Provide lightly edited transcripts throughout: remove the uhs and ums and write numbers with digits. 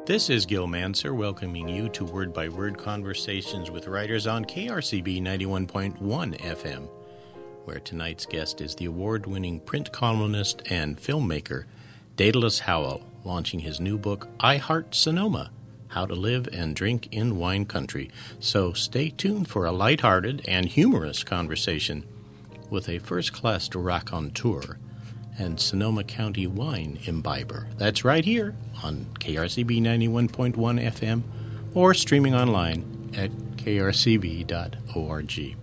This is Gil Manser welcoming you to Word by Word Conversations with Writers on KRCB 91.1 FM, where tonight's guest is the award-winning print columnist and filmmaker Daedalus Howell, launching his new book, I Heart Sonoma, How to Live and Drink in Wine Country. So stay tuned for a lighthearted and humorous conversation with a first-class raconteur and Sonoma County wine imbiber. That's right here on KRCB 91.1 FM or streaming online at krcb.org.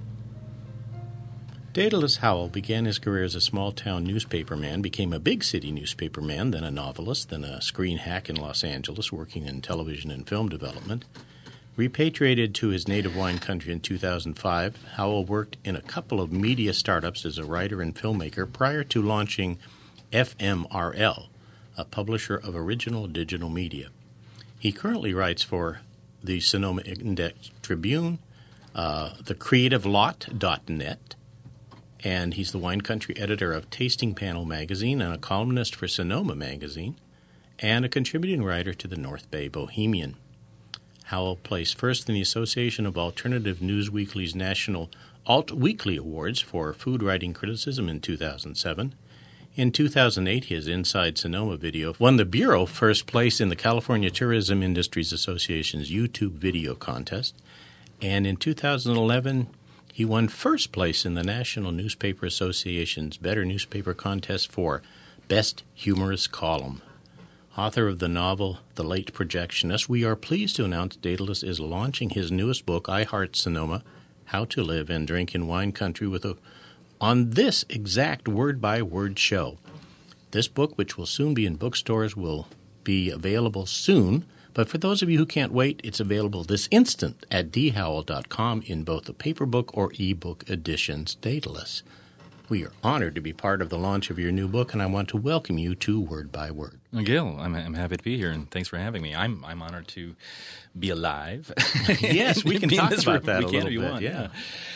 Daedalus Howell began his career as a small-town newspaperman, became a big-city newspaperman, then a novelist, then a screen hack in Los Angeles, working in television and film development. Repatriated to his native wine country in 2005, Howell worked in a couple of media startups as a writer and filmmaker prior to launching FMRL, a publisher of original digital media. He currently writes for the Sonoma Index Tribune, thecreativelot.net, and he's the wine country editor of Tasting Panel magazine and a columnist for Sonoma magazine, and a contributing writer to the North Bay Bohemian. Howell placed first in the Association of Alternative News Weekly's National Alt Weekly Awards for food writing criticism in 2007. In 2008, his Inside Sonoma video won the Bureau first place in the California Tourism Industries Association's YouTube video contest. And in 2011, he won first place in the National Newspaper Association's Better Newspaper Contest for Best Humorous Column. Author of the novel The Late Projectionist, we are pleased to announce Daedalus is launching his newest book, I Heart Sonoma, How to Live and Drink in Wine Country, on this exact word-by-word show. This book, which will soon be in bookstores, will be available soon, but for those of you who can't wait, it's available this instant at dhowell.com in both the paperbook or ebook editions. Daedalus, we are honored to be part of the launch of your new book, and I want to welcome you to Word by Word. Well, Gil, I'm happy to be here, and thanks for having me. I'm honored to be alive. Yes, we can talk about that a little bit. Yeah.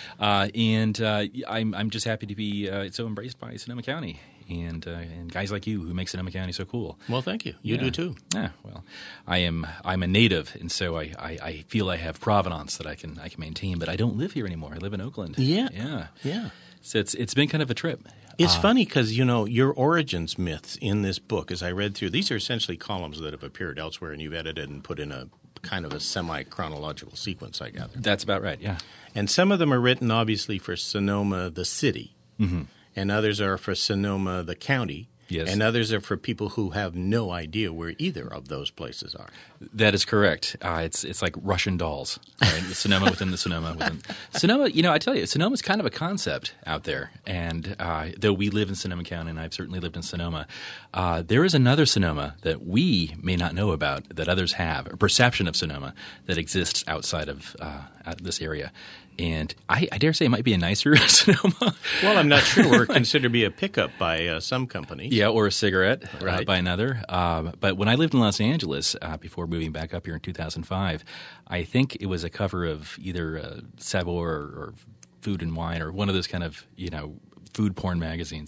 I'm just happy to be so embraced by Sonoma County and guys like you who make Sonoma County so cool. Well, thank you. You do too. Yeah. Well, I'm a native, and so I feel I have provenance that I can maintain, but I don't live here anymore. I live in Oakland. Yeah. So it's been kind of a trip. It's funny because, your origins myths in this book, as I read through, these are essentially columns that have appeared elsewhere and you've edited and put in a kind of a semi-chronological sequence, I gather. That's about right, yeah. And some of them are written, obviously, for Sonoma, the city, and others are for Sonoma, the county. Yes. And others are for people who have no idea where either of those places are. That is correct. It's like Russian dolls, right? The Sonoma within the Sonoma within Sonoma. I tell you, Sonoma's kind of a concept out there. And though we live in Sonoma County, and I've certainly lived in Sonoma, there is another Sonoma that we may not know about that others have, a perception of Sonoma that exists outside of this area. And I dare say it might be a nicer Sonoma. Well, I'm not sure. We're considered to be a pickup by some companies. Yeah, or a cigarette by another. But when I lived in Los Angeles before moving back up here in 2005, I think it was a cover of either Savor or Food and Wine or one of those kind of, food porn magazines.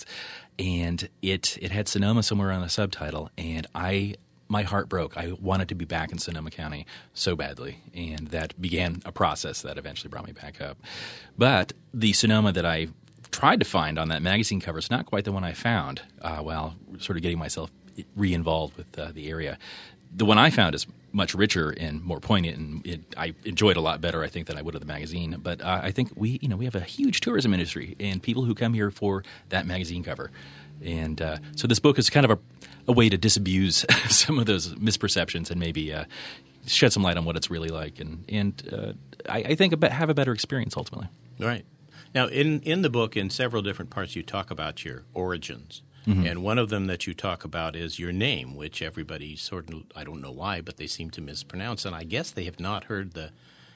And it had Sonoma somewhere on the subtitle, and my heart broke. I wanted to be back in Sonoma County so badly, and that began a process that eventually brought me back up. But the Sonoma that I tried to find on that magazine cover is not quite the one I found while sort of getting myself re-involved with the area. The one I found is much richer and more poignant, and I enjoyed a lot better, I think, than I would of the magazine. But I think we have a huge tourism industry and people who come here for that magazine cover. And so this book is kind of a way to disabuse some of those misperceptions and maybe shed some light on what it's really like, and I think have a better experience ultimately. Right. Now, in the book, in several different parts, you talk about your origins. And one of them that you talk about is your name, which everybody sort of, I don't know why, but they seem to mispronounce. And I guess they have not heard the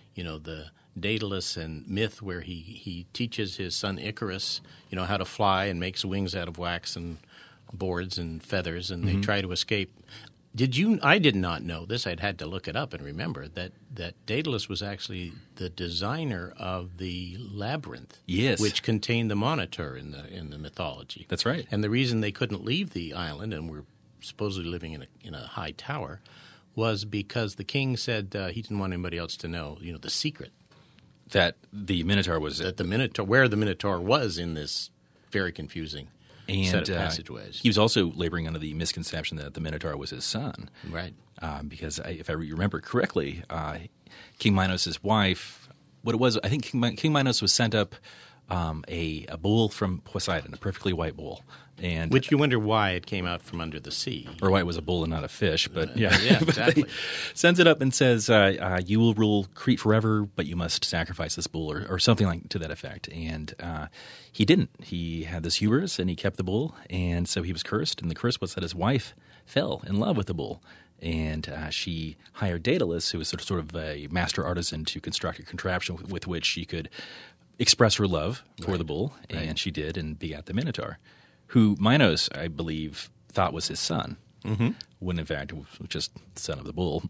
Daedalus and myth where he teaches his son Icarus, how to fly and makes wings out of wax and boards and feathers, and they try to escape. I did not know this. I'd had to look it up and remember that Daedalus was actually the designer of the labyrinth, yes, which contained the Monitor in the mythology. That's right. And the reason they couldn't leave the island and were supposedly living in a high tower was because the king said he didn't want anybody else to know, the secret. That the Minotaur was... That the Minotaur, where the Minotaur was in this very confusing set of passageways. He was also laboring under the misconception that the Minotaur was his son. Right. Because if I remember correctly, King Minos' wife, what it was, I think King Minos was sent up a bull from Poseidon, a perfectly white bull. And which you wonder why it came out from under the sea. Or why it was a bull and not a fish. But yeah, exactly. Sends it up and says, you will rule Crete forever, but you must sacrifice this bull, or something like to that effect. And he didn't. He had this hubris, and he kept the bull, and so he was cursed. And the curse was that his wife fell in love with the bull. And she hired Daedalus, who was sort of a master artisan, to construct a contraption with which she could express her love for the bull, and she did, and begat the Minotaur, who Minos, I believe, thought was his son, when in fact it was just son of the bull.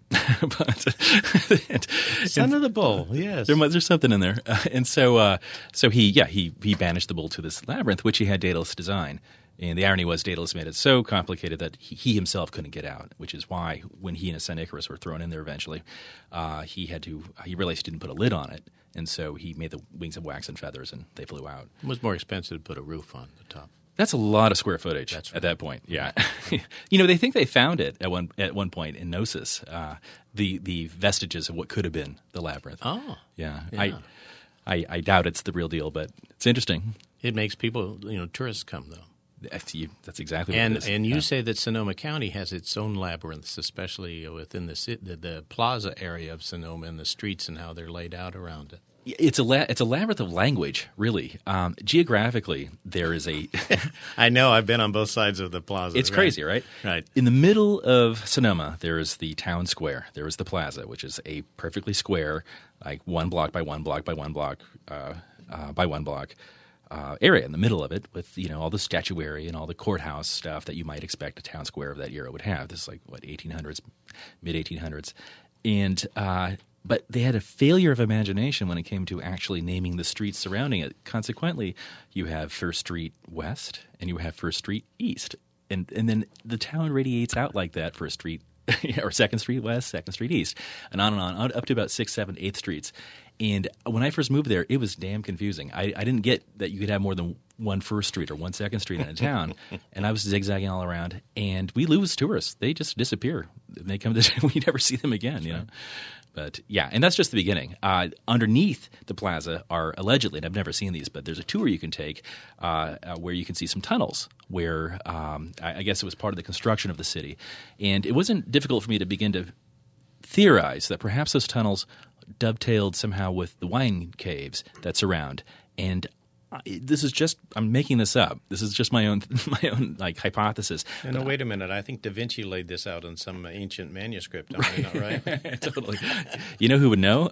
Son of the bull, yes. There's something in there. And so he banished the bull to this labyrinth, which he had Daedalus design. And the irony was Daedalus made it so complicated that he himself couldn't get out, which is why when he and his son Icarus were thrown in there eventually, he realized he didn't put a lid on it. And so he made the wings of wax and feathers, and they flew out. It was more expensive to put a roof on the top. That's a lot of square footage at that point. Yeah, they think they found it at one point in Knossos, the vestiges of what could have been the labyrinth. Oh, yeah. I doubt it's the real deal, but it's interesting. It makes people, tourists come though. That's exactly what it is. And you say that Sonoma County has its own labyrinths, especially within the plaza area of Sonoma and the streets and how they're laid out around it. It's a labyrinth of language, really. Geographically, there is a... I know. I've been on both sides of the plaza. It's crazy, right? Right. In the middle of Sonoma, there is the town square. There is the plaza, which is a perfectly square, like 1 block by 1 block by 1 block by 1 block area in the middle of it with, all the statuary and all the courthouse stuff that you might expect a town square of that era would have. This is like, 1800s, mid-1800s. And... but they had a failure of imagination when it came to actually naming the streets surrounding it. Consequently, you have First Street West and you have First Street East. And then the town radiates out like that, First Street or Second Street West, Second Street East, and on, up to about 6th, 7th, 8th Streets. And when I first moved there, it was damn confusing. I didn't get that you could have more than one First Street or one Second Street in a town, and I was zigzagging all around. And we lose tourists; they just disappear. They come to we never see them again. But yeah, and that's just the beginning. Underneath the plaza are allegedly, and I've never seen these, but there's a tour you can take where you can see some tunnels where I guess it was part of the construction of the city. And it wasn't difficult for me to begin to theorize that perhaps those tunnels dovetailed somehow with the wine caves that surround. And this is just – I'm making this up. This is just my own like hypothesis. No, wait a minute. I think Da Vinci laid this out in some ancient manuscript. Am I not right? Totally. You know who would know?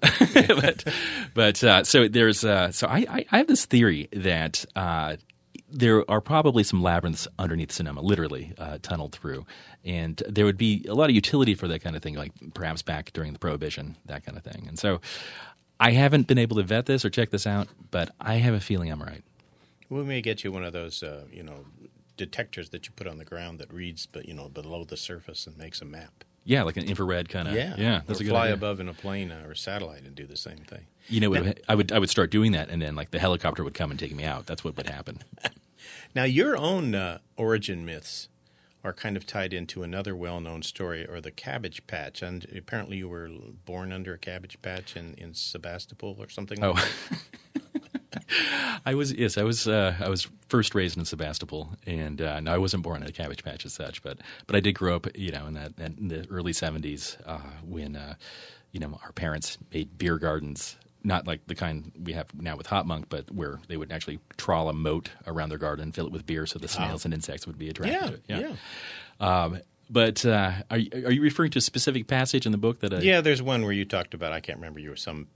but so there's so I have this theory that there are probably some labyrinths underneath Sonoma, literally tunneled through. And there would be a lot of utility for that kind of thing, like perhaps back during the Prohibition, that kind of thing. And so I haven't been able to vet this or check this out, but I have a feeling I'm right. We may get you one of those, detectors that you put on the ground that reads, below the surface and makes a map. Yeah, like an infrared kind of. Yeah, that's or a good fly idea. Above in a plane or a satellite and do the same thing. I would start doing that, and then like the helicopter would come and take me out. That's what would happen. Now, your own origin myths are kind of tied into another well-known story, or the Cabbage Patch. And apparently you were born under a cabbage patch in Sebastopol or something like that. I was first raised in Sebastopol, and no, I wasn't born in a cabbage patch as such, but I did grow up, in the early 70s when our parents made beer gardens. Not like the kind we have now with Hot Monk, but where they would actually trawl a moat around their garden and fill it with beer so the snails and insects would be attracted to it. Yeah. But are you referring to a specific passage in the book that? Yeah, there's one where you talked about. I can't remember. You were some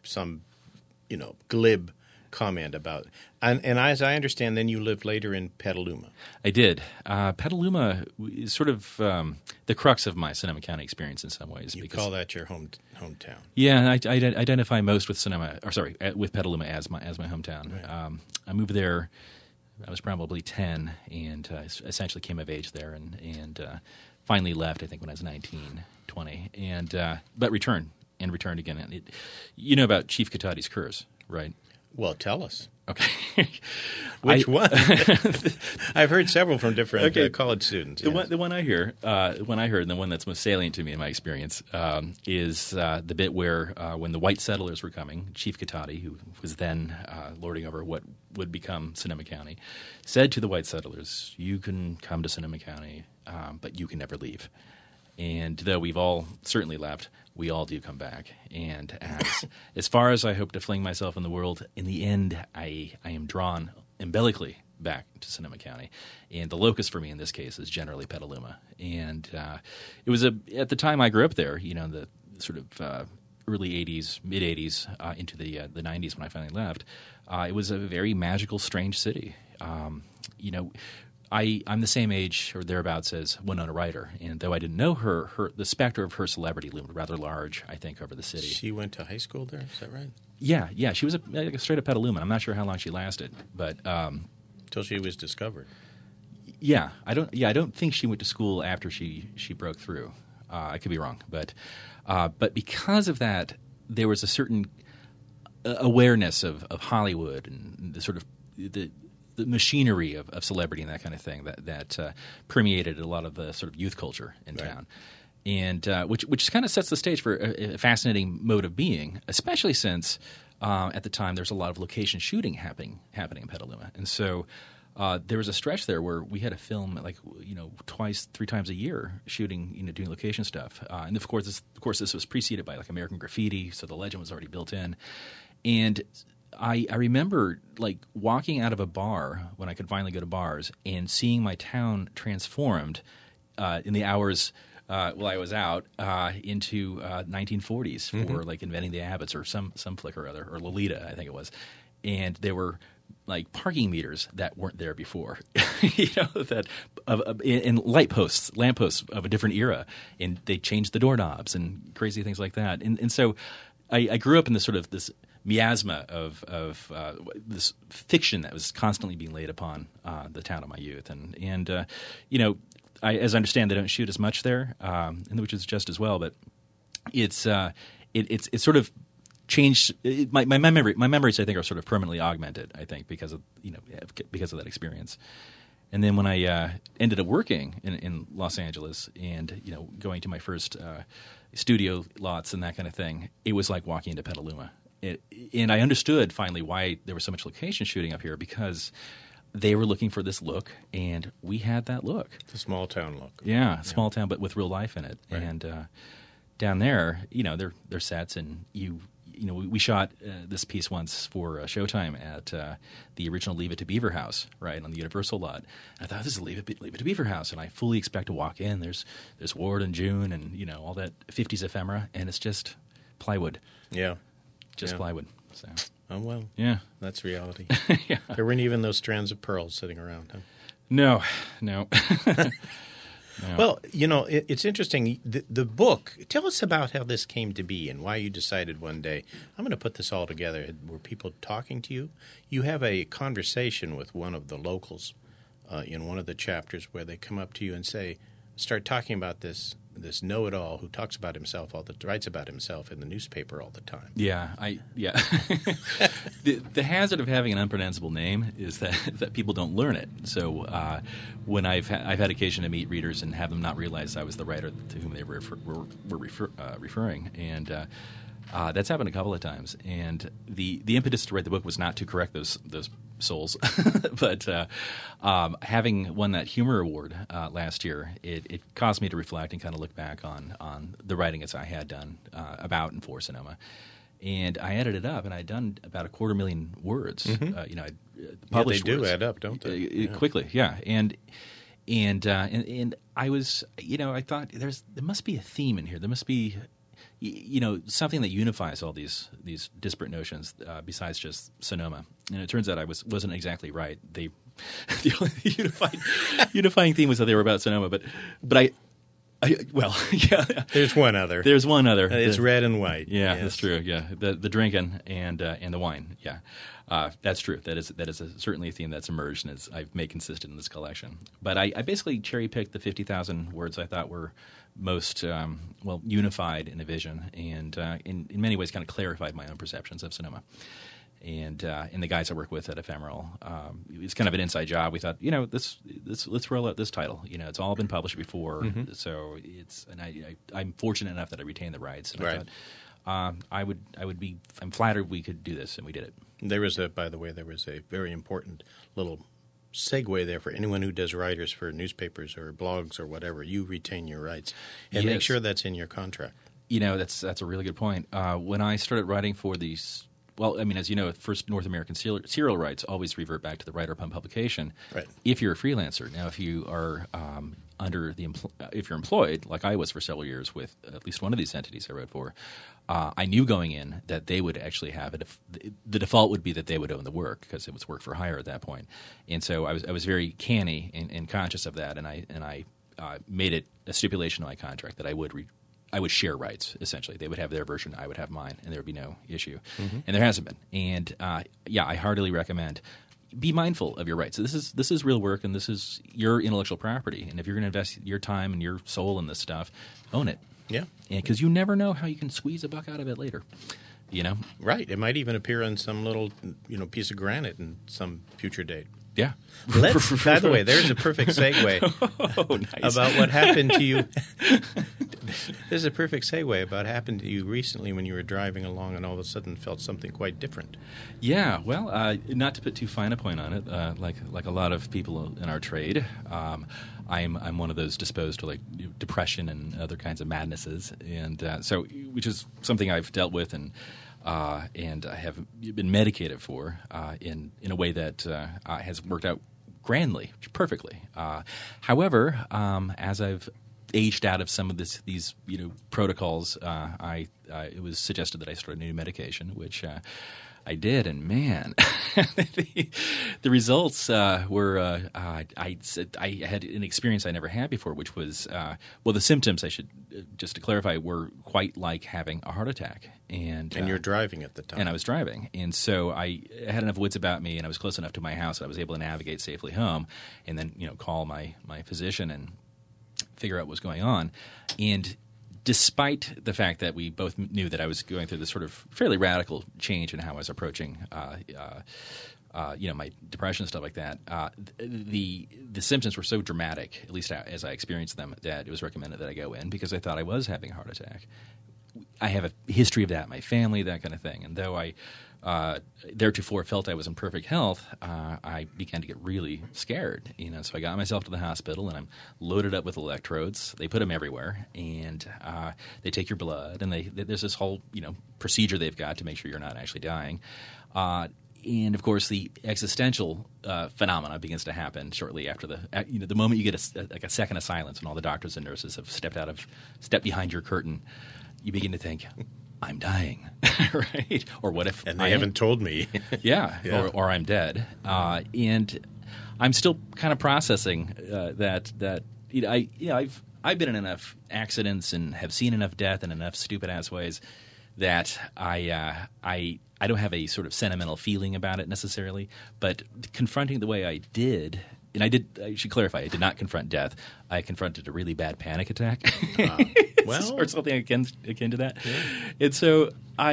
glib comment about, and as I understand, then you lived later in Petaluma. I did. Petaluma is sort of the crux of my Sonoma County experience in some ways. You call that your hometown? Yeah, I identify most with with Petaluma as my hometown. Right. I moved there probably 10, and essentially came of age there, and finally left. I think when I was 19, 20, and but returned again. And you know about Chief Katati's curse, right? Well, tell us. Okay. Which one? I've heard several from different college students. The one I heard, and the one that's most salient to me in my experience, is the bit where when the white settlers were coming, Chief Katati, who was then lording over what would become Sonoma County, said to the white settlers, "You can come to Sonoma County, but you can never leave." And though we've all certainly left, we all do come back. And as far as I hope to fling myself in the world, in the end, I am drawn umbilically back to Sonoma County. And the locus for me in this case is generally Petaluma. And it was at the time I grew up there, the sort of early 80s, mid-80s, into the 90s when I finally left, it was a very magical, strange city. I'm the same age or thereabouts as Winona Ryder, and though I didn't know her, the specter of her celebrity loomed rather large, I think, over the city. She went to high school there, is that right? Yeah, she was a straight-up Petaluma. I'm not sure how long she lasted, but till she was discovered. Yeah, I don't think she went to school after she broke through. I could be wrong, but because of that, there was a certain awareness of Hollywood and the sort of the machinery of celebrity and that kind of thing that permeated a lot of the sort of youth culture in town, and which kind of sets the stage for a fascinating mode of being, especially since at the time there's a lot of location shooting happening in Petaluma, and so there was a stretch there where we had to film twice, 3 times a year shooting, doing location stuff, and of course this was preceded by like American Graffiti, so the legend was already built in, and I remember like walking out of a bar when I could finally go to bars and seeing my town transformed in the hours while I was out into 1940s for like Inventing the Abbots or some flick or other, or Lolita, I think it was. And there were like parking meters that weren't there before, and lamp posts of a different era, and they changed the doorknobs and crazy things like that. And so I grew up in this sort of this miasma of this fiction that was constantly being laid upon the town of my youth, and as I understand, they don't shoot as much there, and which is just as well. But it's sort of changed. My memories, I think, are sort of permanently augmented. I think because of that experience. And then when I ended up working in Los Angeles and going to my first studio lots and that kind of thing, it was like walking into Petaluma. And I understood finally why there was so much location shooting up here, because they were looking for this look, and we had that look. The small town look. Yeah, small town, but with real life in it. Right. And down there, they're sets, and we shot this piece once for Showtime at the original Leave It to Beaver house, right, on the Universal lot. And I thought, this is Leave It to Beaver house, and I fully expect to walk in. There's Ward and June and all that 50s ephemera, and it's just plywood. Yeah. Just plywood. So. Oh, well. Yeah. That's reality. Yeah. There weren't even those strands of pearls sitting around, huh? No. No. Well, it's interesting. The book, tell us about how this came to be and why you decided one day, I'm going to put this all together. Were people talking to you? You have a conversation with one of the locals in one of the chapters where they come up to you and start talking about this know-it-all who talks about himself, writes about himself in the newspaper all the time. Yeah. The hazard of having an unpronounceable name is that people don't learn it. So when I've had occasion to meet readers and have them not realize I was the writer to whom they were referring, and that's happened a couple of times. And the impetus to write the book was not to correct those souls, but having won that humor award last year, it caused me to reflect and kind of look back on the writing as I had done about and for Sonoma. And I added it up, and I'd done about 250,000 words. Mm-hmm. I published they do words. add up, don't they? Quickly, yeah. And I was, I thought there must be a theme in here. There must be, something that unifies all these disparate notions besides just Sonoma. And it turns out I wasn't exactly right. The only unifying theme was that they were about Sonoma. But Yeah. There's one other. There's one other. It's red and white. Yeah, yes. That's true. Yeah, the drinking and the wine. Yeah, that's true. That is certainly a theme that's emerged and I've made consistent in this collection. But I basically cherry picked the 50,000 words I thought were most unified in a vision, and in many ways kind of clarified my own perceptions of Sonoma. And the guys I work with at Ephemeral, it's kind of an inside job. We thought, let's roll out this title. It's all been published before, so I'm fortunate enough that I retained the rights. And right. I thought I'm flattered we could do this, and we did it. By the way, there was a very important little segue there for anyone who does writers for newspapers or blogs or whatever. You retain your rights, and make sure that's in your contract. That's a really good point. When I started writing for these. Well, I mean, as you know, first North American serial rights always revert back to the writer upon publication. Right. If you're a freelancer, now if you are if you're employed, like I was for several years with at least one of these entities I wrote for, I knew going in that they would actually have the default would be that they would own the work because it was work for hire at that point, and so I was very canny and conscious of that, and I made it a stipulation in my contract that I would share rights, essentially. They would have their version, I would have mine, and there would be no issue. Mm-hmm. And there hasn't been. And, I heartily recommend be mindful of your rights. So this is real work, and this is your intellectual property. And if you're going to invest your time and your soul in this stuff, own it. Yeah. Because you never know how you can squeeze a buck out of it later. Right. It might even appear on some little piece of granite in some future date. Yeah. By the way, there's a perfect segue nice. about what happened to you. There's a perfect segue about what happened to you recently when you were driving along and all of a sudden felt something quite different. Yeah, well, not to put too fine a point on it, like a lot of people in our trade, I'm one of those disposed to depression and other kinds of madnesses, and so which is something I've dealt with and I have been medicated for in a way that has worked out grandly, perfectly. However, as I've aged out of some of these protocols, it was suggested that I start a new medication, which I did, and man, the results were I had an experience I never had before, which was the symptoms, I should just to clarify, were quite like having a heart attack. And you're driving at the time. And I was driving. And so I had enough wits about me, and I was close enough to my house that I was able to navigate safely home and then call my physician and figure out what was going on. And despite the fact that we both knew that I was going through this sort of fairly radical change in how I was approaching my depression and stuff like that, the symptoms were so dramatic, at least as I experienced them, that it was recommended that I go in because I thought I was having a heart attack. I have a history of that in my family, that kind of thing. And though I theretofore felt I was in perfect health, I began to get really scared. So I got myself to the hospital, and I'm loaded up with electrodes. They put them everywhere, and they take your blood, and there's this whole procedure they've got to make sure you're not actually dying. And of course, the existential phenomena begins to happen shortly after the moment you get a second of silence, and all the doctors and nurses have stepped behind your curtain. You begin to think, I'm dying, right? Or what if and they haven't told me? yeah. Or I'm dead, and I'm still kind of processing that. I've been in enough accidents and have seen enough death in enough stupid ass ways that I don't have a sort of sentimental feeling about it necessarily, but confronting the way I did. And I should clarify, I did not confront death. I confronted a really bad panic attack. Or something akin to that. Yeah. And so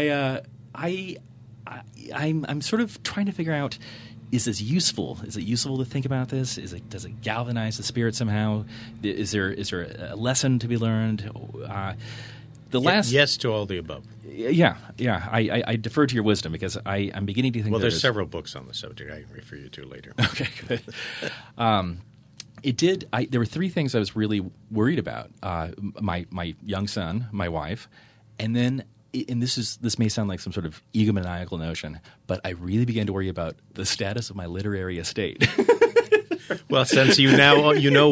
I'm sort of trying to figure out, is this useful? Is it useful to think about this? Does it galvanize the spirit somehow? Is there a lesson to be learned? Yes to all the above. Yeah. I defer to your wisdom because I'm beginning to think. Well, there's several books on the subject I can refer you to later. Okay, good. There were three things I was really worried about: my young son, my wife, and then. And this may sound like some sort of egomaniacal notion, but I really began to worry about the status of my literary estate. Well, since we now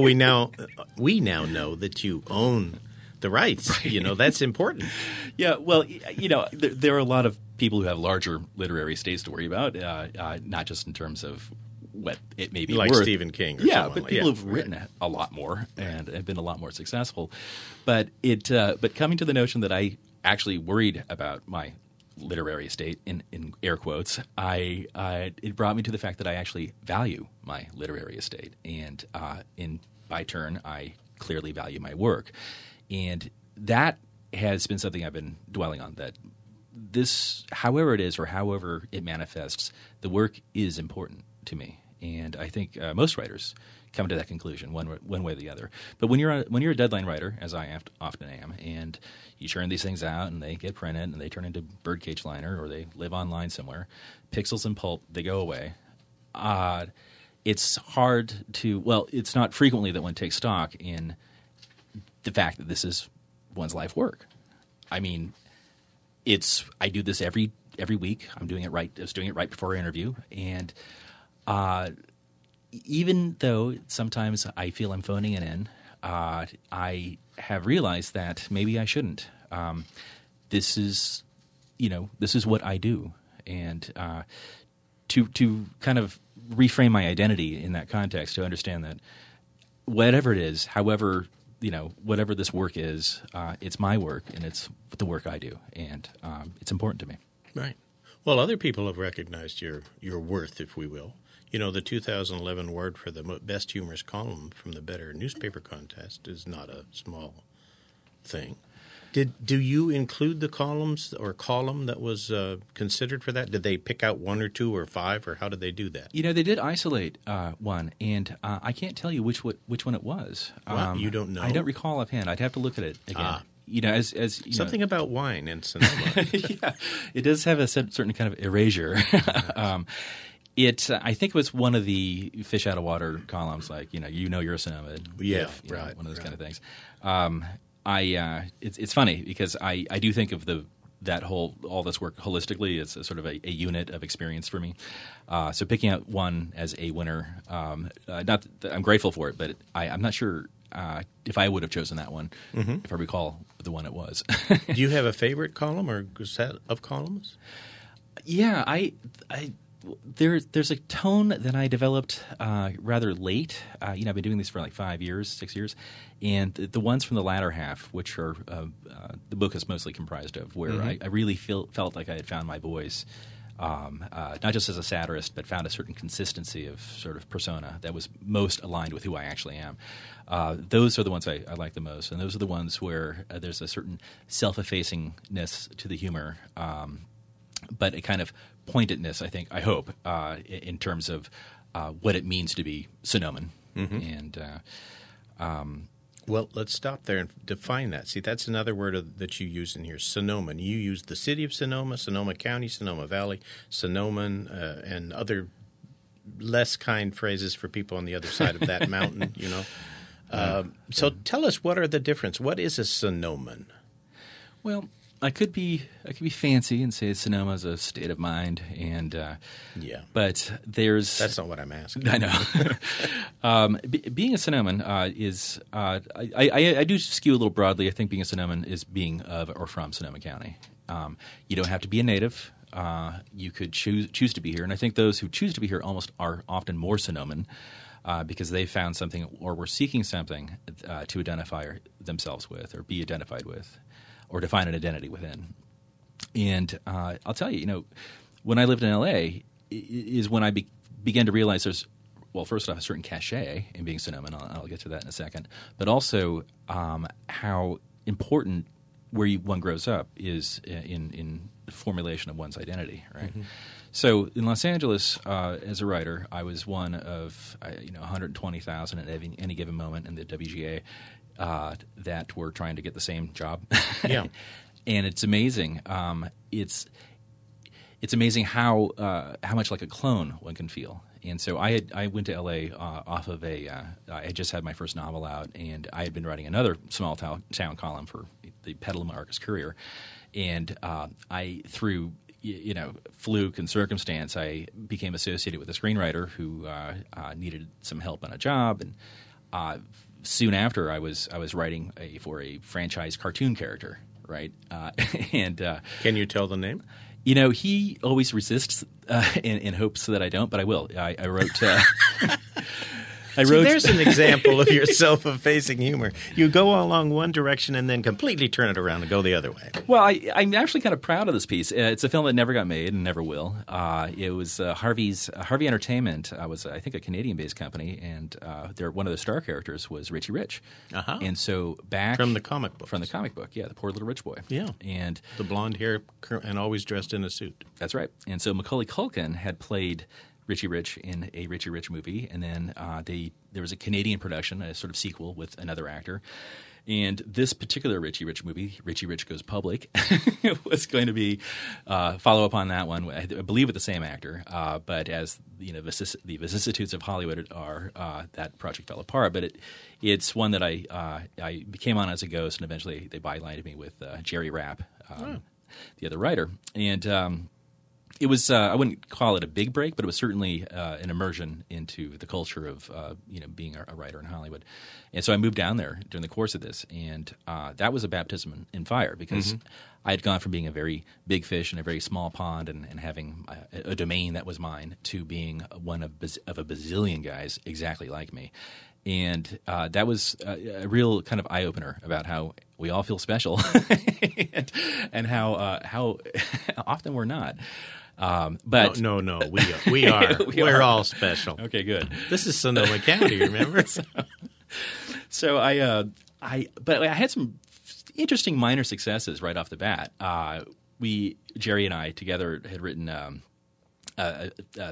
know that you own the rights. Right. That's important. Yeah, well, there are a lot of people who have larger literary estates to worry about, not just in terms of what it may be like worth. Stephen King or yeah, someone. But people have written a lot more and have been a lot more successful. But but coming to the notion that I actually worried about my literary estate, in air quotes, it brought me to the fact that I actually value my literary estate, and by turn, I clearly value my work, and that has been something I've been dwelling on. That this, however it is or however it manifests, the work is important to me, and I think most writers come to that conclusion one way or the other. But when you're a deadline writer, as I often am, and you churn these things out and they get printed and they turn into birdcage liner or they live online somewhere, pixels and pulp, they go away. It's hard to, well, it's not frequently that one takes stock in the fact that this is one's life work. I mean, I do this every week. I'm doing it right. I was doing it right before our interview, and even though sometimes I feel I'm phoning it in, I have realized that maybe I shouldn't. This is what I do, and to kind of reframe my identity in that context, to understand that whatever it is, however, whatever this work is, it's my work and it's the work I do, and it's important to me. Right. Well, other people have recognized your worth, if we will. The 2011 award for the best humorous column from the Better Newspaper Contest is not a small thing. Do you include the columns or column that was considered for that? Did they pick out one or two or five, or how did they do that? They did isolate one, and I can't tell you which one it was. You don't know? I don't recall offhand. I'd have to look at it again. As something about wine in Sonoma. Yeah, it does have a certain kind of erasure. I think it was one of the fish out of water columns, like you're a Sonoma. Yeah, right. One of those kind of things. It's funny because I do think of all this work holistically as a sort of a unit of experience for me. So picking out one as a winner, not that I'm grateful for it, but I'm not sure if I would have chosen that one, if I recall the one it was. Do you have a favorite column or set of columns? Yeah, There's a tone that I developed rather late. I've been doing this for like 6 years, and the ones from the latter half, which are the book is mostly comprised of, where I really felt like I had found my voice, not just as a satirist, but found a certain consistency of sort of persona that was most aligned with who I actually am. Those are the ones I like the most, and those are the ones where there's a certain self-effacingness to the humor, but a kind of pointedness, I hope, in terms of what it means to be Sonoman. And well, let's stop there and define that. See, that's another word that you use in here, Sonoman. You use the city of Sonoma, Sonoma County, Sonoma Valley, Sonoman, and other less kind phrases for people on the other side of that mountain. So tell us, what are the difference? What is a Sonoman? Well, I could be fancy and say Sonoma is a state of mind, and but that's not what I'm asking. I know. Being a Sonoman is I do skew a little broadly. I think being a Sonoman is being of or from Sonoma County. You don't have to be a native. You could choose to be here, and I think those who choose to be here are often more Sonoman because they found something or were seeking something to identify themselves with or be identified with, or to find an identity within. And I'll tell you, when I lived in L.A. is when I began to realize there's, well, first off, a certain cachet in being Sonoman. I'll get to that in a second. But also how important where one grows up is in the formulation of one's identity, right? So in Los Angeles, as a writer, I was one of 120,000 at any given moment in the WGA that were trying to get the same job. Yeah, and it's amazing. It's amazing how much like a clone one can feel. And so I went to L.A. Off of I had just had my first novel out, and I had been writing another small town column for the Petaluma Argus-Courier, and I through fluke and circumstance, I became associated with a screenwriter who needed some help on a job, and soon after I was writing for a franchise cartoon character, right? And can you tell the name? He always resists in hopes that I don't, but I will. I wrote. There's an example of your self-effacing humor. You go along one direction and then completely turn it around and go the other way. Well, I'm actually kind of proud of this piece. It's a film that never got made and never will. It was Harvey Entertainment. Was I think a Canadian-based company, and one of the star characters was Richie Rich. Uh-huh. And so back from the comic book. From the comic book, yeah, the Poor Little Rich Boy. Yeah, and the blonde hair and always dressed in a suit. That's right. And so Macaulay Culkin had played Richie Rich in a Richie Rich movie, and then there was a Canadian production, a sort of sequel with another actor. And this particular Richie Rich movie, Richie Rich Goes Public, was going to be follow up on that one, I believe with the same actor. But as the vicissitudes of Hollywood are, that project fell apart. But it's one that I came on as a ghost, and eventually they bylined me with Jerry Rapp, the other writer. And it was I wouldn't call it a big break, but it was certainly an immersion into the culture of being a writer in Hollywood. And so I moved down there during the course of this, and that was a baptism in fire because I had gone from being a very big fish in a very small pond and having a domain that was mine to being one of a bazillion guys exactly like me. And that was a real kind of eye-opener about how we all feel special and how often we're not. But no, we are. We're all special. Okay, good. This is Sonoma County, remember? So I had some interesting minor successes right off the bat. Jerry and I together had written a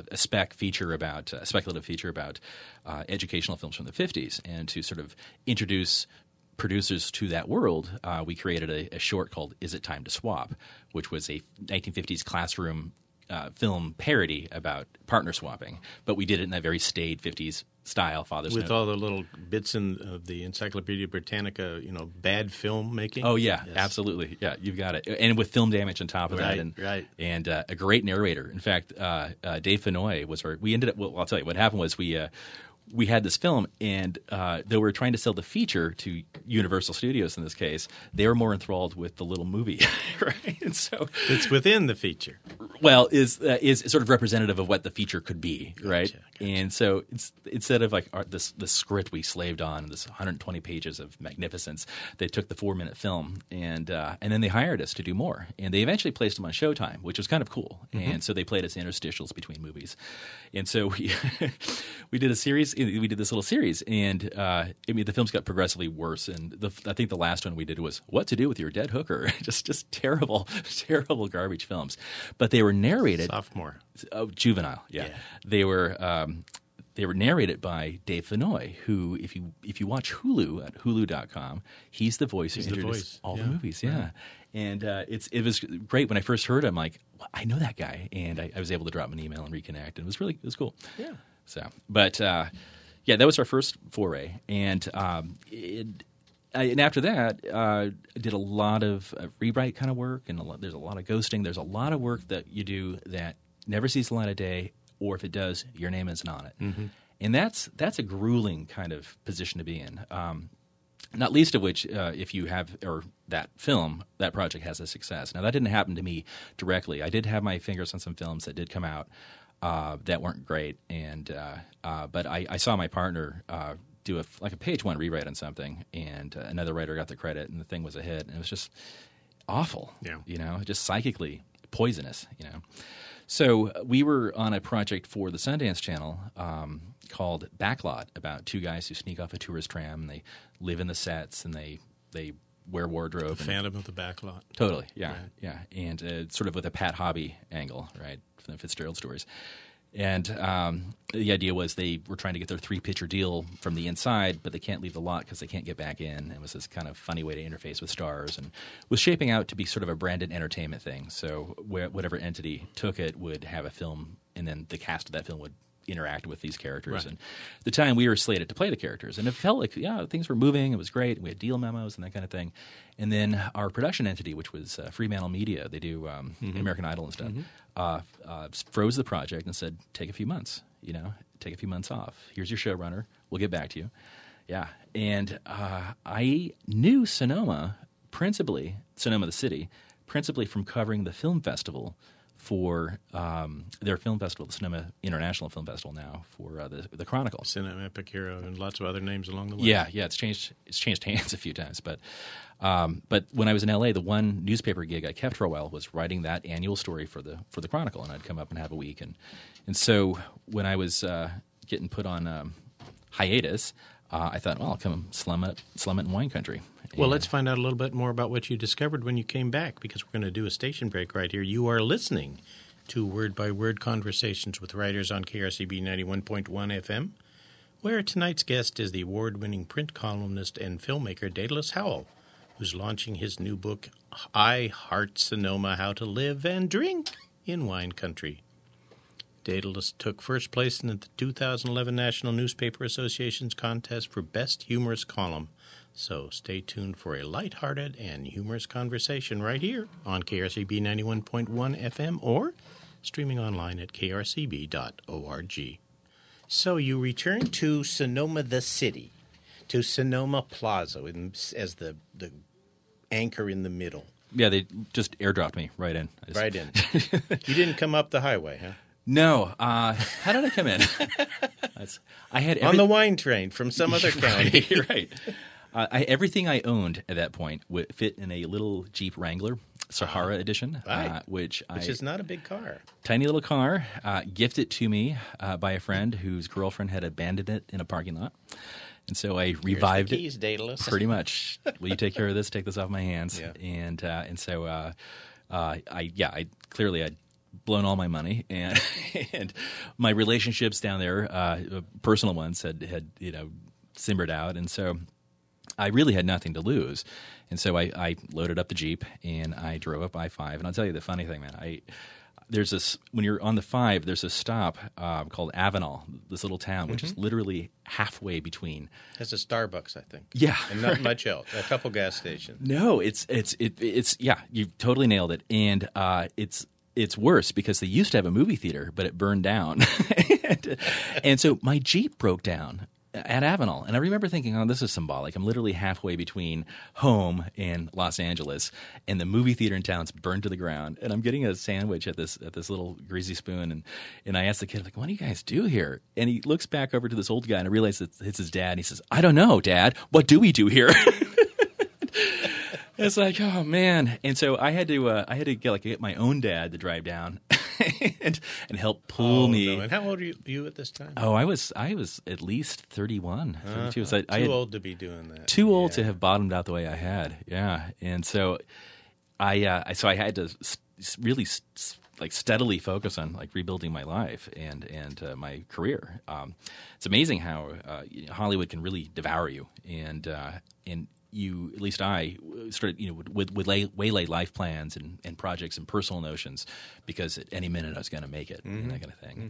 speculative feature about educational films from the 50s, and to sort of introduce producers to that world, we created a short called "Is It Time to Swap," which was a 1950s classroom film parody about partner swapping, but we did it in that very staid 50s style. Father's with Note. all the little bits of the Encyclopedia Britannica, bad film making. Oh yeah, yes. Absolutely. Yeah, you've got it, and with film damage on top of that, and a great narrator. In fact, Dave Fennoy was our. We ended up. Well, I'll tell you what happened was we had this film, and though we were trying to sell the feature to Universal Studios in this case, they were more enthralled with the little movie, right? And so it's within the feature. Well, is sort of representative of what the feature could be, right? Gotcha. And so instead of like this script we slaved on, this 120 pages of magnificence, they took the 4-minute film and then they hired us to do more, and they eventually placed them on Showtime, which was kind of cool. Mm-hmm. And so they played us interstitials between movies, and so we did a series. We did this little series, and the films got progressively worse. And I think the last one we did was "What to Do with Your Dead Hooker," just terrible garbage films. But they were narrated sophomore, juvenile. Yeah. They were narrated by Dave Fennoy, who, if you watch Hulu at Hulu.com, he's the voice who introduced all the movies. Yeah. Right. And it was great when I first heard him. Like, well, I know that guy, and I was able to drop him an email and reconnect, and it was cool. Yeah. So, but that was our first foray, and after that, I did a lot of rewrite kind of work, and there's a lot of ghosting. There's a lot of work that you do that never sees the light of day, or if it does, your name isn't on it. Mm-hmm. And that's a grueling kind of position to be in. Not least of which, if you have that project has a success. Now, that didn't happen to me directly. I did have my fingers on some films that did come out that weren't great, but I saw my partner do a page one rewrite on something, and another writer got the credit, and the thing was a hit, and it was just awful. Yeah. Just psychically poisonous. So we were on a project for the Sundance Channel called Backlot, about two guys who sneak off a tourist tram, and they live in the sets, and they wear wardrobe. The Phantom of the Backlot. Totally, yeah, right. Yeah, and sort of with a Pat Hobby angle, right, from the Fitzgerald stories. And the idea was they were trying to get their 3-picture deal from the inside, but they can't leave the lot because they can't get back in. It was this kind of funny way to interface with stars, and was shaping out to be sort of a branded entertainment thing. So whatever entity took it would have a film, and then the cast of that film would interact with these characters. Right. And at the time, we were slated to play the characters, and it felt like things were moving. It was great. We had deal memos and that kind of thing. And then our production entity, which was Fremantle Media, they do American Idol and stuff, froze the project and said, "Take a few months. Take a few months off. Here's your showrunner. We'll get back to you." Yeah, and I knew Sonoma the city, principally from covering the film festival for their film festival, the Sonoma International Film Festival now, for the Chronicle. Cinema Epic Hero and lots of other names along the way. Yeah, it's changed hands a few times. But when I was in L.A., the one newspaper gig I kept for a while was writing that annual story for the Chronicle, and I'd come up and have a week. And so when I was getting put on hiatus, I thought, well, I'll come slum it in wine country. Well, let's find out a little bit more about what you discovered when you came back, because we're going to do a station break right here. You are listening to Word by Word Conversations with Writers on KRCB 91.1 FM, where tonight's guest is the award-winning print columnist and filmmaker Daedalus Howell, who's launching his new book, I Heart Sonoma, How to Live and Drink in Wine Country. Daedalus took first place in the 2011 National Newspaper Association's contest for Best Humorous Column. So stay tuned for a lighthearted and humorous conversation right here on KRCB 91.1 FM or streaming online at krcb.org. So you return to Sonoma the city, to Sonoma Plaza as the anchor in the middle. Yeah, they just airdropped me right in. Right in. You didn't come up the highway, huh? No. How did I come in? I had on the wine train from some other county. Right. Everything I owned at that point would fit in a little Jeep Wrangler Sahara edition, right. which is not a big car. Tiny little car, gifted to me by a friend whose girlfriend had abandoned it in a parking lot. And so I revived Here's the keys, Daedalus. Pretty much. Will you take care of this? Take this off my hands. Yeah. And so I clearly I'd blown all my money, and my relationships down there, personal ones, had simmered out, and so I really had nothing to lose. And so I loaded up the Jeep and I drove up I-5. And I'll tell you the funny thing, man. There's this, when you're on the 5, there's a stop called Avenal, this little town, which is literally halfway between. Has a Starbucks, I think. Yeah, and not much else. A couple gas stations. No, it's yeah, you totally nailed it. And it's worse because they used to have a movie theater, but it burned down. and so my Jeep broke down at Avenal. And I remember thinking, oh, this is symbolic. I'm literally halfway between home and Los Angeles, and the movie theater in town's burned to the ground. And I'm getting a sandwich at this little greasy spoon. And I asked the kid, like, what do you guys do here? And he looks back over to this old guy, and I realize it's his dad. And he says, I don't know, Dad. What do we do here? It's like, oh, man. And so I had to get my own dad to drive down and help pull me. No. And how old are you at this time? Oh, I was at least 31, 32. So too old to be doing that. Too old to have bottomed out the way I had. Yeah. And so I had to really steadily focus on rebuilding my life and my career. It's amazing how Hollywood can really devour you, and you, at least I, started would waylay life plans and projects and personal notions because at any minute I was going to make it and that kind of thing.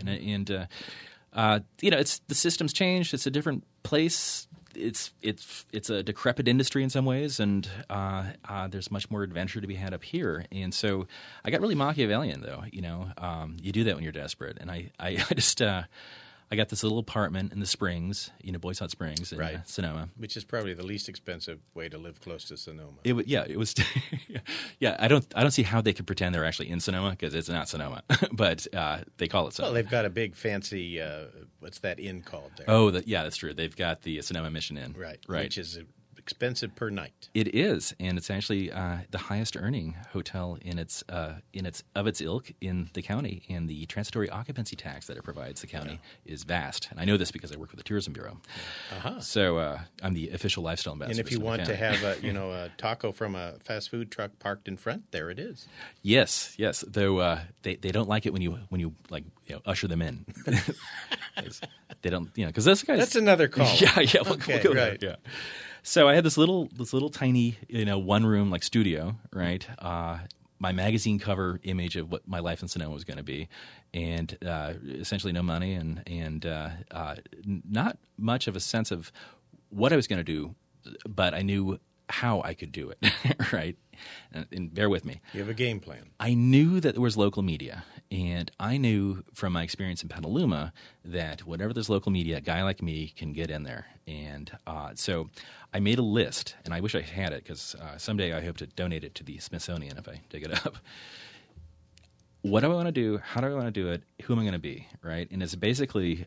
It's the system's changed. It's a different place. It's a decrepit industry in some ways, and there's much more adventure to be had up here. And so I got really Machiavellian, though. You do that when you're desperate, and I just. I got this little apartment in the Springs, Boys Hot Springs in Sonoma, which is probably the least expensive way to live close to Sonoma. It was. Yeah, I don't see how they could pretend they're actually in Sonoma because it's not Sonoma, but they call it Sonoma. Well, they've got a big fancy what's that inn called there? Oh, that's true. They've got the Sonoma Mission Inn, right, which is expensive per night. It is, and it's actually the highest earning hotel in its ilk in the county, and the transitory occupancy tax that it provides the county is vast. And I know this because I work with the Tourism Bureau. So I'm the official lifestyle ambassador. And if you want to have a taco from a fast food truck parked in front, there it is. Yes. Though they don't like it when you usher them in. They don't, because those guys. That's another call. Yeah. We'll go right. There. Yeah. So I had this little tiny, one room studio, right? My magazine cover image of what my life in Sonoma was going to be, and essentially no money and not much of a sense of what I was going to do, but I knew how I could do it, right? And bear with me. You have a game plan. I knew that there was local media, and I knew from my experience in Petaluma that whatever there's local media, a guy like me can get in there. And so I made a list, and I wish I had it because someday I hope to donate it to the Smithsonian if I dig it up. what do I want to do? How do I want to do it? Who am I going to be? Right? And it's basically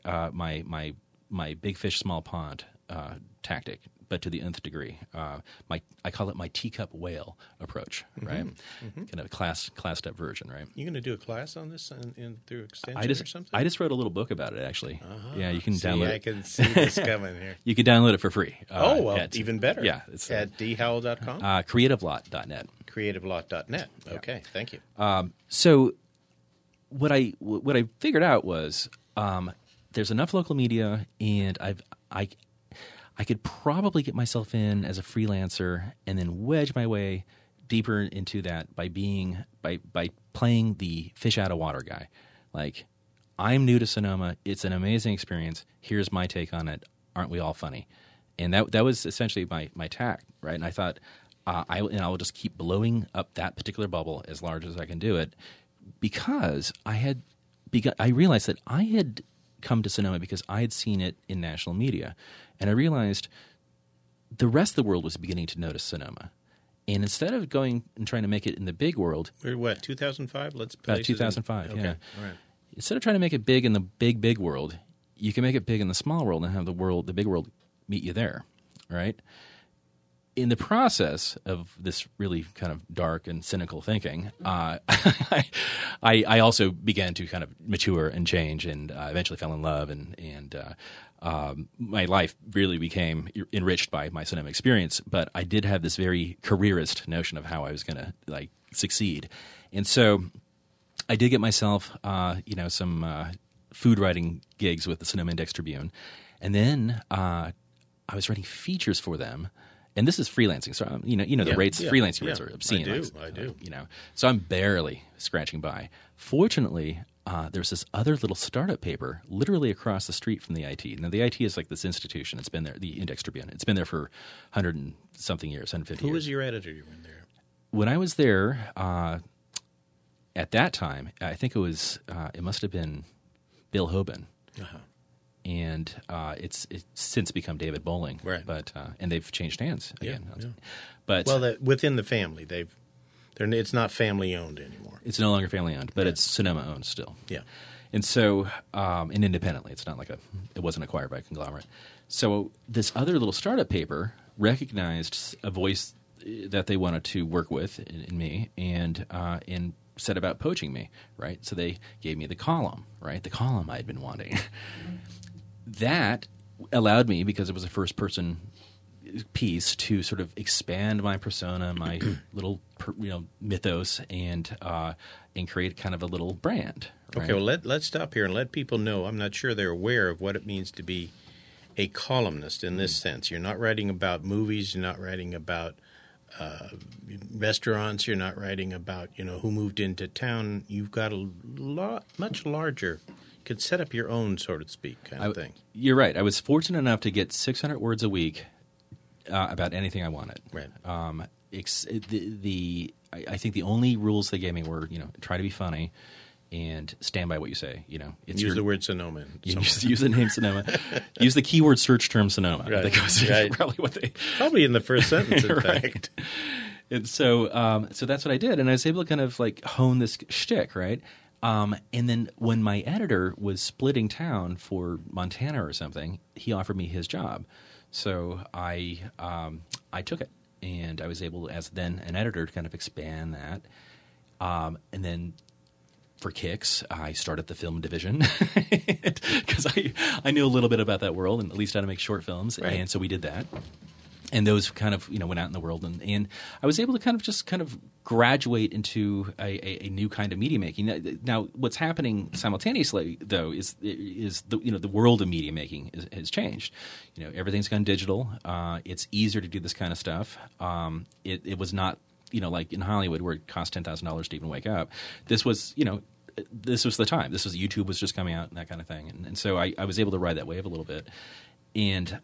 my big fish, small pond tactic, but to the nth degree. I call it my teacup whale approach, right? Kind of a classed up version, right? You going to do a class on this through Extension or something? I just wrote a little book about it, actually. Yeah, you can download it. I can see this coming here. You can download it for free. Even better. Yeah. It's at dhowell.com? Creativelot.net. Creativelot.net. Okay, thank you. So what I figured out was there's enough local media, and I could probably get myself in as a freelancer and then wedge my way deeper into that by playing the fish out of water guy. Like, I'm new to Sonoma. It's an amazing experience. Here's my take on it. Aren't we all funny? And that was essentially my tack, right? And I thought I will just keep blowing up that particular bubble as large as I can do it, because I realized that I had come to Sonoma because I had seen it in national media, and I realized the rest of the world was beginning to notice Sonoma. And instead of going and trying to make it in the big world, we're what, 2005? About 2005. Okay. Yeah. All right. Instead of trying to make it big in the big world, you can make it big in the small world and have the big world meet you there, right? In the process of this really kind of dark and cynical thinking, I also began to kind of mature and change, and eventually fell in love, and my life really became enriched by my Sonoma experience. But I did have this very careerist notion of how I was going to succeed, and so I did get myself some food writing gigs with the Sonoma Index Tribune, and then I was writing features for them. And this is freelancing, so the rates. Freelancing rates are obscene. I do. So I'm barely scratching by. Fortunately, there's this other little startup paper literally across the street from the IT. Now, the IT is like this institution. It's been there, the Index Tribune. It's been there for 100 and something years, 150 years. Who was your editor you were in there? When I was there, at that time, I think it must have been Bill Hoban. Uh-huh. And it's since become David Bowling, right? But and they've changed hands again. Yeah. But within the family, it's not family owned anymore. It's no longer family owned, but it's Sonoma owned still. Yeah, and so and independently, it's not like it wasn't acquired by a conglomerate. So this other little startup paper recognized a voice that they wanted to work with in me, and set about poaching me. Right, so they gave me the column. Right, the column I had been wanting. That allowed me, because it was a first-person piece, to sort of expand my persona, my little mythos, and create kind of a little brand. Right? Okay, well, let's stop here and let people know. I'm not sure they're aware of what it means to be a columnist in this sense. You're not writing about movies. You're not writing about restaurants. You're not writing about who moved into town. You've got a much larger. Could set up your own, so to speak, kind of thing. You're right. I was fortunate enough to get 600 words a week about anything I wanted. Right. I think the only rules they gave me were, try to be funny and stand by what you say. Use the word Sonoma. Use the name Sonoma. Use the keyword search term Sonoma. Right. I think was probably what they probably in the first sentence. In right. fact. And so that's what I did, and I was able to kind of hone this shtick, right? And then when my editor was splitting town for Montana or something, he offered me his job. So I took it, and I was able, as then an editor, to kind of expand that. And then for kicks, I started the film division because I knew a little bit about that world, and at least how to make short films. Right. And so we did that. And those kind of went out in the world, and I was able to kind of graduate into a new kind of media making. Now, what's happening simultaneously, though, is the world of media making has changed. Everything's gone digital. It's easier to do this kind of stuff. It was not like in Hollywood where it cost $10,000 to even wake up. This was this was the time. This was YouTube was just coming out and that kind of thing, and so I was able to ride that wave a little bit, and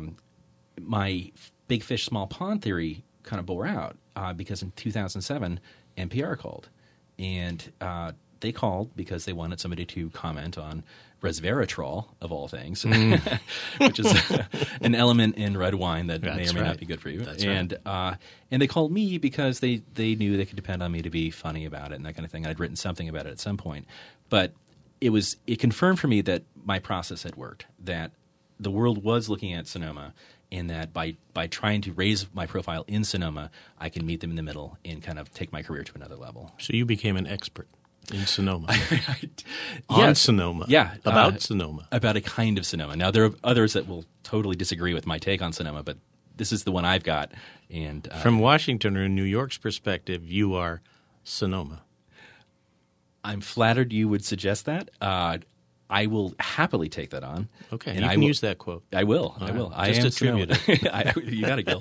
my big fish, small pond theory kind of bore out because in 2007, NPR called and they called because they wanted somebody to comment on resveratrol, of all things, which is an element in red wine that may or may not be good for you. That's and they called me because they knew they could depend on me to be funny about it and that kind of thing. I'd written something about it at some point. But it confirmed for me that my process had worked, that the world was looking at Sonoma, and that by trying to raise my profile in Sonoma, I can meet them in the middle and kind of take my career to another level. So you became an expert in Sonoma. On Sonoma. Yeah. About Sonoma. About a kind of Sonoma. Now, there are others that will totally disagree with my take on Sonoma, but this is the one I've got. And from Washington or New York's perspective, you are Sonoma. I'm flattered you would suggest that. I will happily take that on. Okay, and you can use that quote. I will. I will. Just attribute it. You got it, Gil.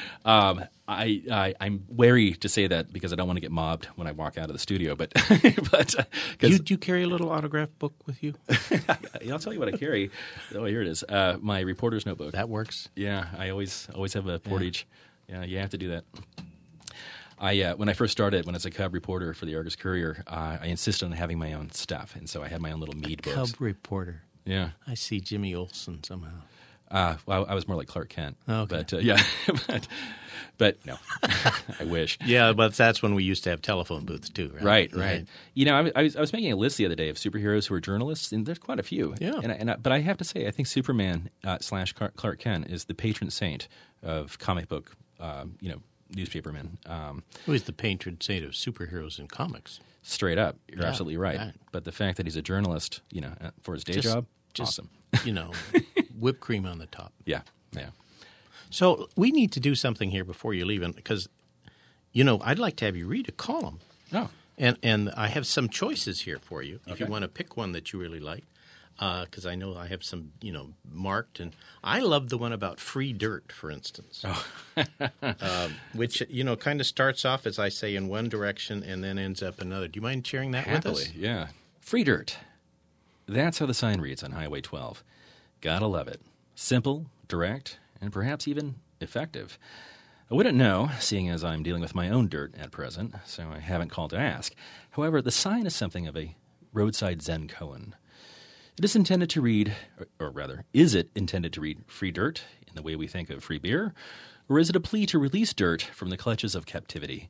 I'm wary to say that because I don't want to get mobbed when I walk out of the studio. But do you carry a little autograph book with you? I'll tell you what I carry. Oh, here it is. My reporter's notebook. That works. Yeah, I always have a portage. Yeah, you have to do that. When I first started, when I was a cub reporter for the Argus Courier, I insisted on having my own stuff, and so I had my own little mead books. Cub reporter. Yeah. I see Jimmy Olsen somehow. Well, I was more like Clark Kent. Oh, okay. But yeah, but no, I wish. Yeah, but that's when we used to have telephone booths too, right? Right. You know, I was making a list the other day of superheroes who are journalists, and there's quite a few. Yeah. But I have to say, I think Superman / Clark Kent is the patron saint of comic book, newspapermen. Who is the patron saint of superheroes in comics? Straight up. You're absolutely right. Right. But the fact that he's a journalist, for his day job, awesome. Whipped cream on the top. Yeah. So we need to do something here before you leave, because, I'd like to have you read a column. Oh. And I have some choices here for you, if you want to pick one that you really like. Because I know I have some, marked. And I love the one about free dirt, for instance, which, kind of starts off, as I say, in one direction and then ends up another. Do you mind sharing that with us? Yeah. Free dirt. That's how the sign reads on Highway 12. Gotta love it. Simple, direct, and perhaps even effective. I wouldn't know, seeing as I'm dealing with my own dirt at present, so I haven't called to ask. However, the sign is something of a roadside Zen koan. It is intended to read, or rather, is it intended to read free dirt in the way we think of free beer? Or is it a plea to release dirt from the clutches of captivity?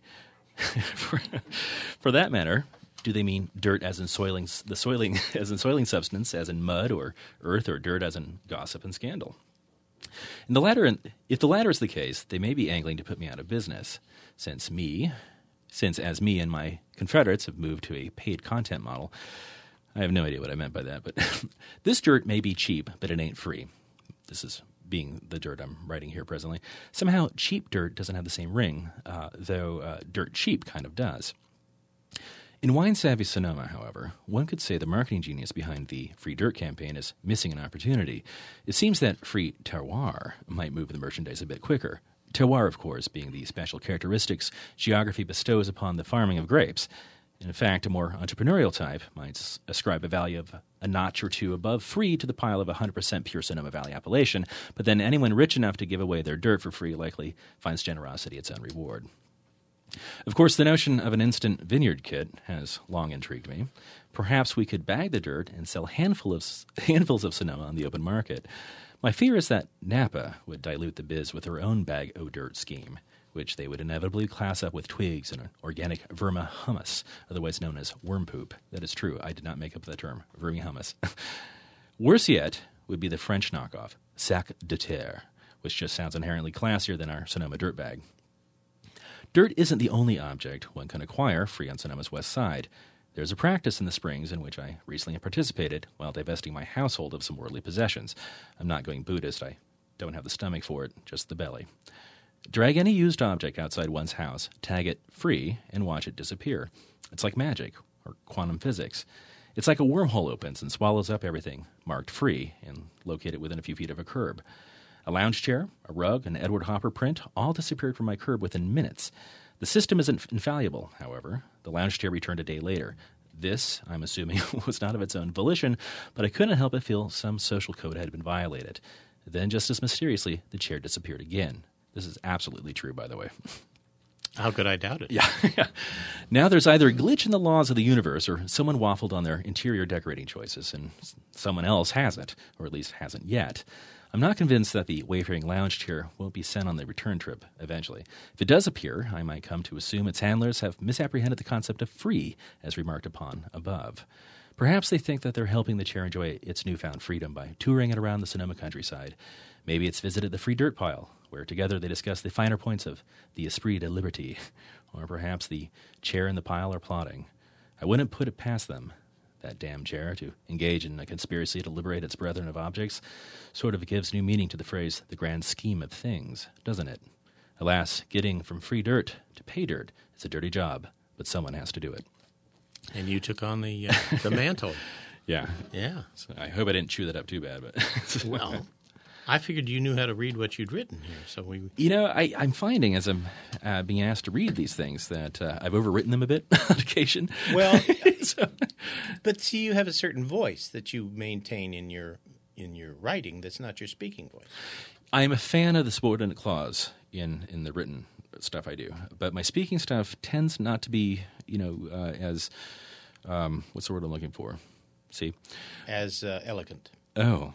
For that matter, do they mean dirt as in soiling substance, as in mud or earth, or dirt as in gossip and scandal? If the latter is the case, they may be angling to put me out of business, since as me and my confederates have moved to a paid content model. I have no idea what I meant by that, but this dirt may be cheap, but it ain't free. This is being the dirt I'm writing here presently. Somehow, cheap dirt doesn't have the same ring, though dirt cheap kind of does. In wine-savvy Sonoma, however, one could say the marketing genius behind the Free Dirt campaign is missing an opportunity. It seems that free terroir might move the merchandise a bit quicker. Terroir, of course, being the special characteristics geography bestows upon the farming of grapes. In fact, a more entrepreneurial type might ascribe a value of a notch or two above free to the pile of 100% pure Sonoma Valley appellation, but then anyone rich enough to give away their dirt for free likely finds generosity its own reward. Of course, the notion of an instant vineyard kit has long intrigued me. Perhaps we could bag the dirt and sell handfuls of Sonoma on the open market. My fear is that Napa would dilute the biz with her own bag-o-dirt scheme, which they would inevitably class up with twigs and organic vermihummus, otherwise known as worm poop. That is true. I did not make up the term, vermihummus. Worse yet would be the French knockoff, sac de terre, which just sounds inherently classier than our Sonoma dirt bag. Dirt isn't the only object one can acquire free on Sonoma's west side. There's a practice in the Springs in which I recently participated while divesting my household of some worldly possessions. I'm not going Buddhist. I don't have the stomach for it, just the belly. Drag any used object outside one's house, tag it free, and watch it disappear. It's like magic, or quantum physics. It's like a wormhole opens and swallows up everything marked free and located within a few feet of a curb. A lounge chair, a rug, an Edward Hopper print all disappeared from my curb within minutes. The system isn't infallible, however. The lounge chair returned a day later. This, I'm assuming, was not of its own volition, but I couldn't help but feel some social code had been violated. Then, just as mysteriously, the chair disappeared again. This is absolutely true, by the way. How could I doubt it? Yeah. Now there's either a glitch in the laws of the universe or someone waffled on their interior decorating choices, and someone else hasn't, or at least hasn't yet. I'm not convinced that the Wayfaring lounge chair won't be sent on the return trip eventually. If it does appear, I might come to assume its handlers have misapprehended the concept of free, as remarked upon above. Perhaps they think that they're helping the chair enjoy its newfound freedom by touring it around the Sonoma countryside. Maybe it's visited the free dirt pile, where together they discuss the finer points of the esprit de liberté. Or perhaps the chair and the pile are plotting. I wouldn't put it past them, that damn chair, to engage in a conspiracy to liberate its brethren of objects. Sort of gives new meaning to the phrase, the grand scheme of things, doesn't it? Alas, getting from free dirt to pay dirt is a dirty job, but someone has to do it. And you took on the mantle. Yeah. Yeah. So I hope I didn't chew that up too bad. But well, I figured you knew how to read what you'd written here. So I'm finding as I'm being asked to read these things that I've overwritten them a bit on occasion. Well, but see, you have a certain voice that you maintain in your writing that's not your speaking voice. I'm a fan of the subordinate clause in the written stuff I do, but my speaking stuff tends not to be, as what's the word I'm looking for? See, as elegant. Oh.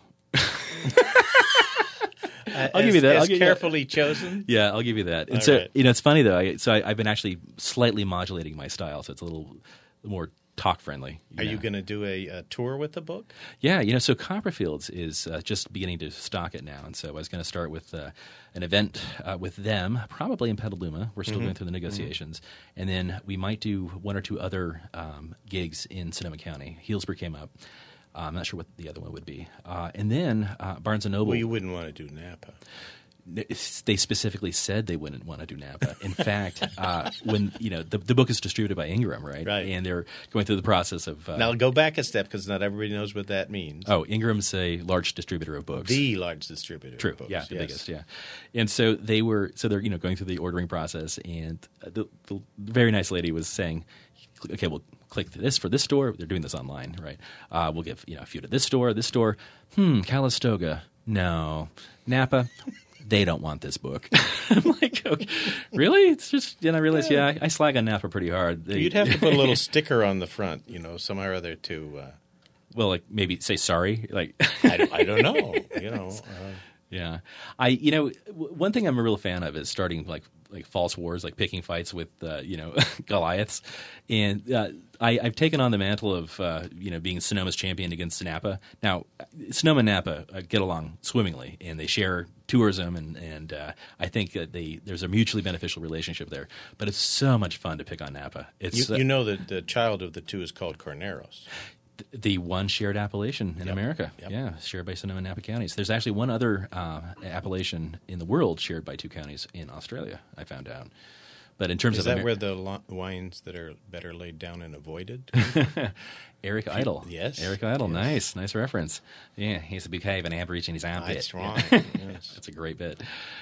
I'll give you that. As carefully chosen? Yeah, I'll give you that. And All so, right. it's funny, though. I've been actually slightly modulating my style, so it's a little more talk-friendly. Are you going to do a tour with the book? Yeah, so Copperfields is just beginning to stock it now. And so I was going to start with an event with them, probably in Petaluma. We're still going through the negotiations. And then we might do one or two other gigs in Sonoma County. Healdsburg came up. I'm not sure what the other one would be. And then Barnes & Noble. Well, you wouldn't want to do Napa. They specifically said they wouldn't want to do Napa. In fact, when the book is distributed by Ingram, right? And they're going through the process of. Now go back a step because not everybody knows what that means. Oh, Ingram's a large distributor of books. The large distributor. True. Of books. Yeah, the biggest. Yeah, and so they're going through the ordering process, and the very nice lady was saying, "Okay, we'll click this for this store." They're doing this online, right? We'll give a few to this store. Calistoga, no. Napa. They don't want this book. I'm like, okay, really? It's just, I realize, I slag on Napa pretty hard. You'd have to put a little sticker on the front, somehow or other to. Well, like maybe say sorry. Like I don't know. Yeah, one thing I'm a real fan of is starting like false wars, like picking fights with Goliaths, and I've taken on the mantle of being Sonoma's champion against Napa. Now, Sonoma and Napa get along swimmingly, and they share tourism, and I think that there's a mutually beneficial relationship there. But it's so much fun to pick on Napa. It's that the child of the two is called Carneros. The one shared appellation in America. Yep. Yeah, shared by Sonoma and Napa counties. There's actually one other appellation in the world shared by two counties in Australia, I found out. But in terms is of that where the wines that are better laid down and avoided? Eric Idle. Yes. Eric Idle. Yes. Nice reference. Yeah, he has a bouquet of an ambergris in his armpit. That's right. Yes. That's a great bit.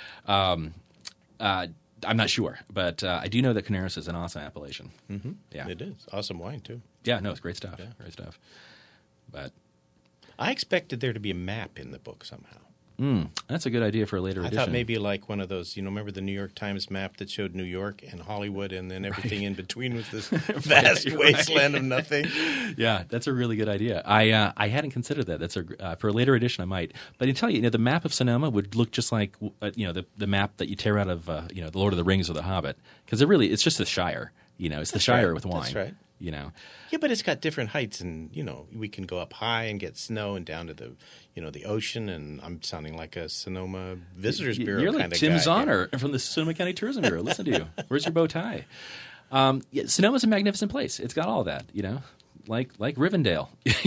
I'm not sure, but I do know that Carneros is an awesome appellation. Mm-hmm. Yeah, it is. Awesome wine, too. Yeah, no, it's great stuff. Yeah. Great stuff. But I expected there to be a map in the book somehow. That's a good idea for a later edition. I thought maybe like one of those, remember the New York Times map that showed New York and Hollywood, and then everything in between was this vast wasteland of nothing. Yeah, that's a really good idea. I hadn't considered that. That's for a later edition I might. But I tell you, the map of Sonoma would look just like the map that you tear out of the Lord of the Rings or the Hobbit, because it's just the Shire. It's the Shire with wine. That's right. Yeah, but it's got different heights, and we can go up high and get snow, and down to the the ocean. And I'm sounding like a Sonoma Visitors Bureau You're kind like of Tim guy. Zonner from the Sonoma County Tourism Bureau. Listen to you. Where's your bow tie? Sonoma's a magnificent place. It's got all that. Like Rivendell.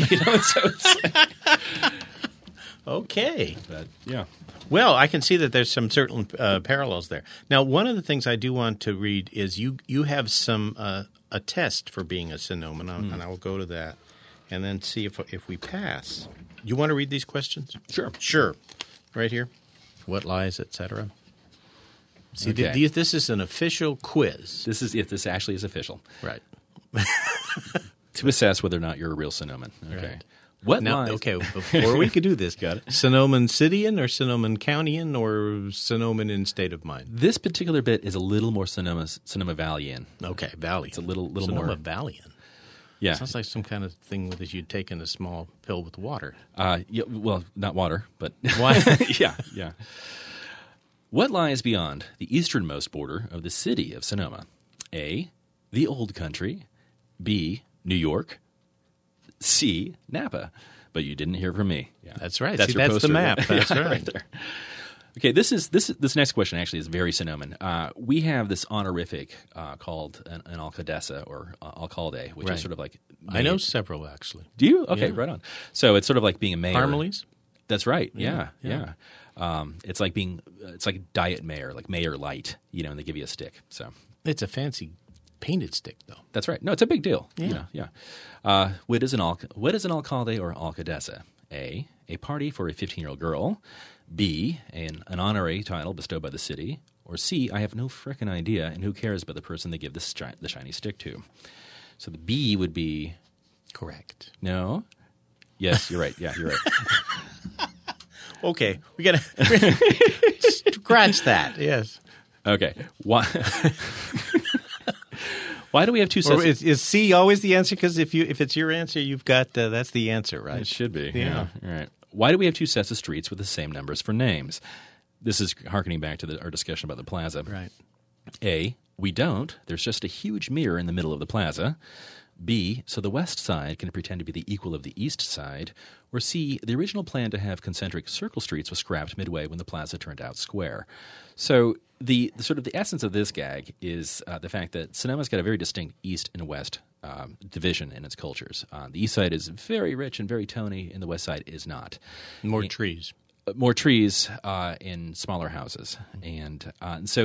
Okay. But yeah. Well, I can see that there's some certain parallels there. Now, one of the things I do want to read is you have some a test for being a Sonoman, and I will go to that and then see if we pass. You want to read these questions? Sure. Right here. What lies, etc. See, okay. This is an official quiz. This actually is official. Right. To assess whether or not you're a real Sonoman. Okay. Right. What Now, lies? okay, before we could do this, Got it. Sonoma Cityan or Sonoma Countyan or Sonoma in state of mind? This particular bit is a little more Sonoma Valleyan. Okay, Valley. It's a little Sonoma more. Valleyan. Yeah. Sounds like some kind of thing with which you'd taken a small pill with water. Yeah. Well, not water, but Why? yeah. What lies beyond the easternmost border of the city of Sonoma? A, the Old Country. B, New York. C, Napa. But you didn't hear from me. Yeah. That's right. That's See, your that's the poster. map. That's Yeah, right. there. Okay, this next question actually is very Sonoman. We have this honorific called an alcaldesa or alcalde, which Right. is sort of like I know several, actually. Do you? Okay, Yeah. right on. So it's sort of like being a mayor. Harmonies? That's right. Yeah. Yeah. It's like it's like diet mayor, like mayor light, and they give you a stick. So It's a fancy painted stick, though. that's right. No, it's a big deal. Yeah. Yeah. What is an alcalde or alcaldesa? A party for a 15-year-old girl. B, an honorary title bestowed by the city. Or C, I have no frickin' idea, and who cares about the person they give the shiny stick to? So the B would be Correct. no. Yes, you're right. Yeah, you're right. Okay, we got to scratch that. Yes. Okay. Why? Why do we have two Or sets? is C always the answer? Because if it's your answer, you've got that's the answer, right? It should be. Yeah. All right. Why do we have two sets of streets with the same numbers for names? This is harkening back to our discussion about the plaza. Right. A, we don't. There's just a huge mirror in the middle of the plaza. B, so the west side can pretend to be the equal of the east side. Or C, the original plan to have concentric circle streets was scrapped midway when the plaza turned out square. So the sort of the essence of this gag is the fact that Sonoma's got a very distinct east and west division in its cultures. The east side is very rich and very Tony, and the west side is not. More trees. More trees in smaller houses, and so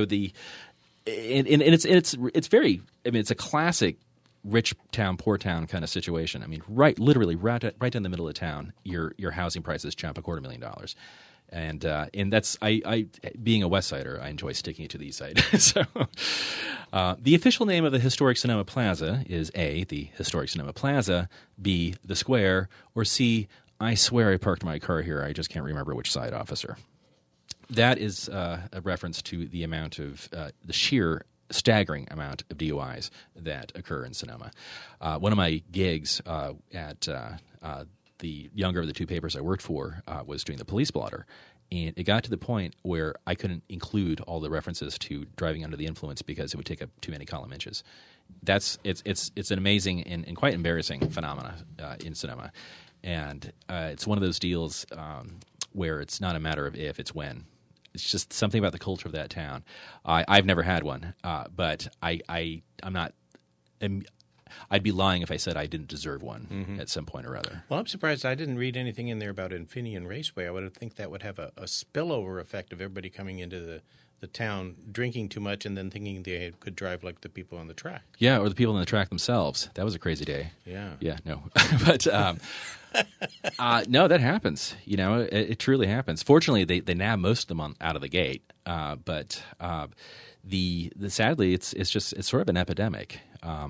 it's very. I mean, it's a classic rich town, poor town kind of situation. I mean, literally right down the middle of town, your housing prices jump $250,000. And that's I being a West Sider, I enjoy sticking it to the East Side. So, the official name of the historic Sonoma Plaza is A, the historic Sonoma Plaza, B, the square, or C, I swear I parked my car here. I just can't remember which side, officer. That is a reference to the amount of the sheer staggering amount of DUIs that occur in Sonoma. One of my gigs at the younger of the two papers I worked for was doing the police blotter, and it got to the point where I couldn't include all the references to driving under the influence because it would take up too many column inches. It's an amazing and quite embarrassing phenomena in Sonoma, and it's one of those deals where it's not a matter of if, it's when. It's just something about the culture of that town. I've never had one, but I'm not. I'd be lying if I said I didn't deserve one at some point or other. Well, I'm surprised I didn't read anything in there about Infineon Raceway. I would think that would have a spillover effect of everybody coming into the town drinking too much and then thinking they could drive like the people on the track. Yeah, or the people on the track themselves. That was a crazy day. Yeah. Yeah, no. But no, that happens. It truly happens. Fortunately, they nab most of them out of the gate. But the sadly, it's sort of an epidemic.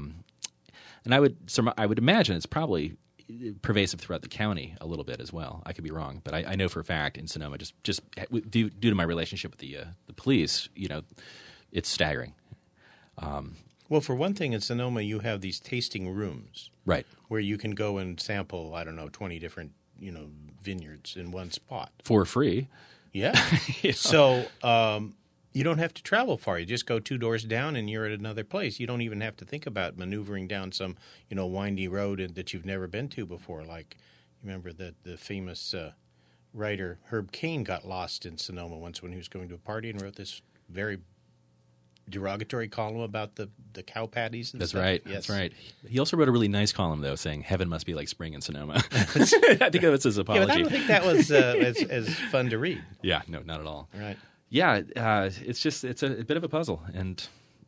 And I would imagine it's probably pervasive throughout the county a little bit as well. I could be wrong, but I know for a fact in Sonoma, just due to my relationship with the police, it's staggering. Well, for one thing, in Sonoma, you have these tasting rooms, Right, where you can go and sample, 20 different, vineyards in one spot. for free. Yeah. So you don't have to travel far. You just go 2 doors down and you're at another place. You don't even have to think about maneuvering down some, windy road that you've never been to before. Like, remember that the famous writer Herb Caen got lost in Sonoma once when he was going to a party and wrote this very derogatory column about the cow patties and That's stuff. right. Yes. That's right. He also wrote a really nice column, though, saying heaven must be like spring in Sonoma. I think that was his Yeah, apology. but I don't think that was as fun to read. Yeah, no, not at all. Right. Yeah, it's a bit of a puzzle, and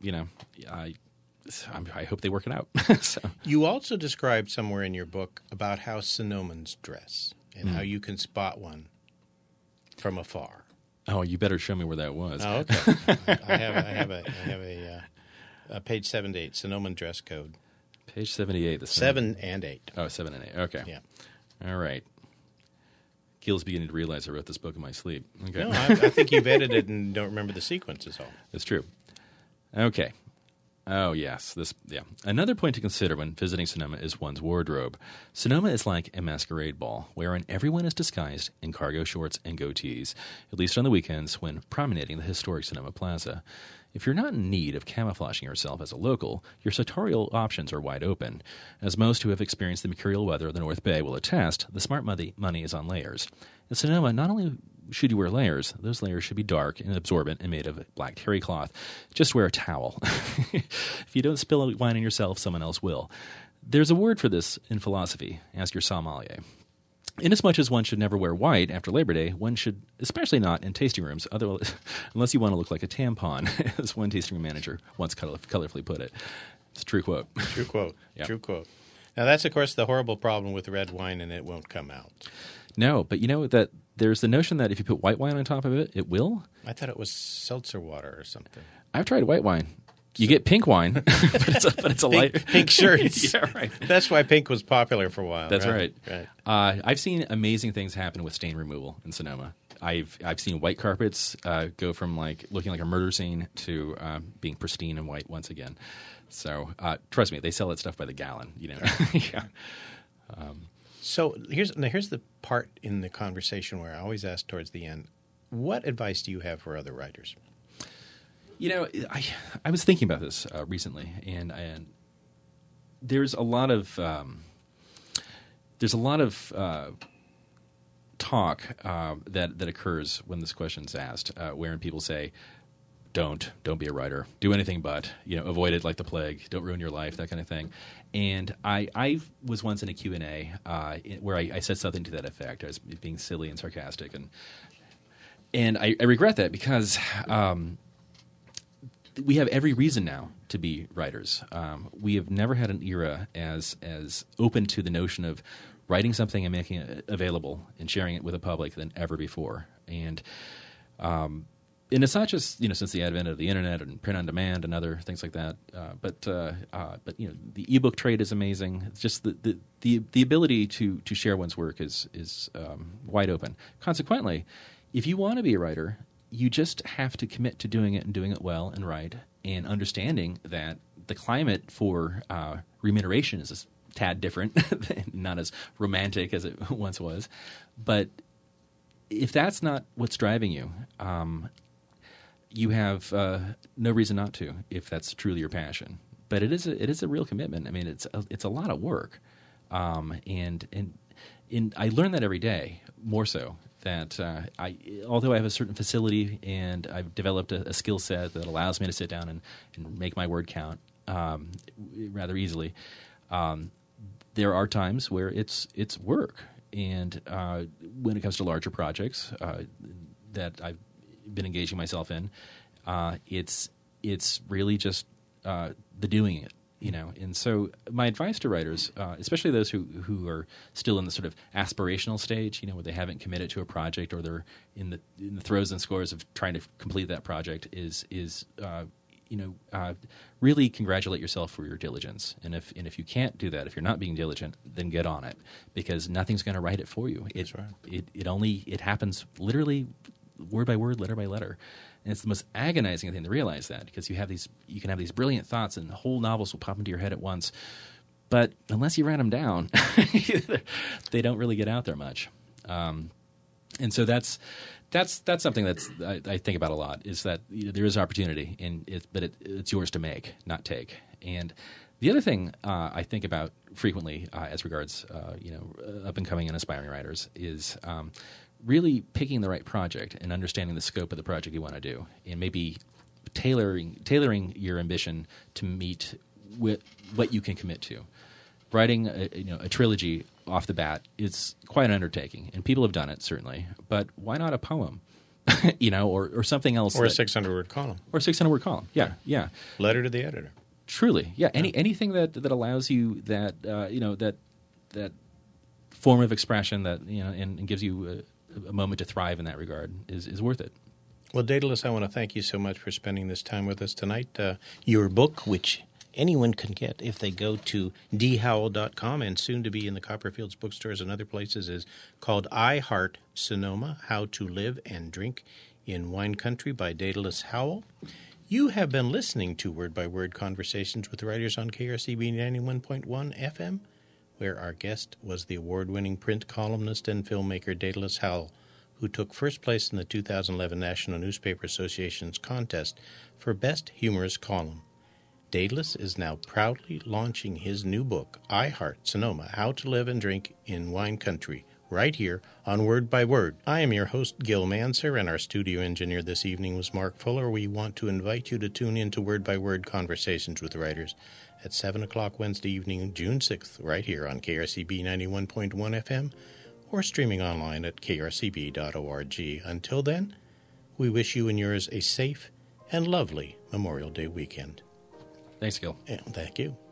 I hope they work it out. So. You also described somewhere in your book about how Sonomans dress and how you can spot one from afar. Oh, you better show me where that was. Oh, okay. I have a page 7 to 8 Sonoman dress code. Page 78. 7 and 8. Oh, 7 and 8. Okay. Yeah. All right. Gil's beginning to realize I wrote this book in my sleep. Okay. No, I think you've edited and don't remember the sequence is all. That's true. Okay. Oh, yes. Another point to consider when visiting Sonoma is one's wardrobe. Sonoma is like a masquerade ball, wherein everyone is disguised in cargo shorts and goatees, at least on the weekends when promenading the historic Sonoma Plaza. If you're not in need of camouflaging yourself as a local, your sartorial options are wide open. As most who have experienced the mercurial weather of the North Bay will attest, the smart money is on layers. In Sonoma, not only should you wear layers, those layers should be dark and absorbent and made of black terry cloth. Just wear a towel. If you don't spill wine on yourself, someone else will. There's a word for this in philosophy. Ask your sommelier. Inasmuch as one should never wear white after Labor Day, one should, especially not in tasting rooms, unless you want to look like a tampon, as one tasting room manager once colorfully put it. It's a true quote. True quote. Yeah. True quote. Now, that's, of course, the horrible problem with red wine, and it won't come out. No, but you know that there's the notion that if you put white wine on top of it, it will? I thought it was seltzer water or something. I've tried white wine. You get pink wine, but it's a light pink shirts. Yeah, right. That's why pink was popular for a while. That's right. I've seen amazing things happen with stain removal in Sonoma. I've seen white carpets go from like looking like a murder scene to being pristine and white once again. So trust me, they sell that stuff by the gallon. You know. Yeah. So here's the part in the conversation where I always ask towards the end, what advice do you have for other writers? You know, I was thinking about this recently, and there's a lot of talk that occurs when this question's asked, wherein people say, "Don't be a writer. Do anything but, avoid it like the plague. Don't ruin your life." That kind of thing. And I was once in a Q&A where I said something to that effect. I was being silly and sarcastic, and I regret that because. We have every reason now to be writers. We have never had an era as open to the notion of writing something and making it available and sharing it with the public than ever before. And it's not just since the advent of the internet and print on demand and other things like that. But the ebook trade is amazing. It's just the ability to share one's work is wide open. Consequently, if you want to be a writer, you just have to commit to doing it and doing it well and right, and understanding that the climate for remuneration is a tad different, not as romantic as it once was. But if that's not what's driving you, you have no reason not to, if that's truly your passion. But it is a real commitment. I mean, it's a lot of work, and I learn that every day more so. That although I have a certain facility and I've developed a skill set that allows me to sit down and make my word count rather easily, there are times where it's work. And when it comes to larger projects that I've been engaging myself in, it's really just the doing it. And so my advice to writers, especially those who are still in the sort of aspirational stage, where they haven't committed to a project or they're in the throes and scores of trying to complete that project, is really congratulate yourself for your diligence. And if you can't do that, if you're not being diligent, then get on it, because nothing's going to write it for you. That's right. It happens literally word by word, letter by letter. And it's the most agonizing thing to realize that, because you can have these brilliant thoughts and whole novels will pop into your head at once. But unless you write them down, they don't really get out there much. And so that's something I think about a lot, is that there is opportunity, but it's yours to make, not take. And the other thing I think about frequently as regards up and coming and aspiring writers is really picking the right project and understanding the scope of the project you want to do, and maybe tailoring your ambition to meet with what you can commit to. Writing a trilogy off the bat is quite an undertaking, and people have done it, certainly. But why not a poem, or something else, or a 600-word column, or a 600-word column? Yeah. Letter to the editor. Truly, yeah. Anything that allows you that form of expression that and gives you a moment to thrive in that regard is worth it. Well, Daedalus, I want to thank you so much for spending this time with us tonight. Your book, which anyone can get if they go to dhowell.com, and soon to be in the Copperfields bookstores and other places, is called I Heart Sonoma, How to Live and Drink in Wine Country by Daedalus Howell. You have been listening to Word by Word Conversations with Writers on KRCB 91.1 FM, where our guest was the award-winning print columnist and filmmaker Daedalus Howell, who took first place in the 2011 National Newspaper Association's contest for Best Humorous Column. Daedalus is now proudly launching his new book, I Heart Sonoma, How to Live and Drink in Wine Country, right here on Word by Word. I am your host, Gil Manser, and our studio engineer this evening was Mark Fuller. We want to invite you to tune in to Word by Word Conversations with Writers at 7 o'clock Wednesday evening, June 6th, right here on KRCB 91.1 FM, or streaming online at krcb.org. Until then, we wish you and yours a safe and lovely Memorial Day weekend. Thanks, Gil. And thank you.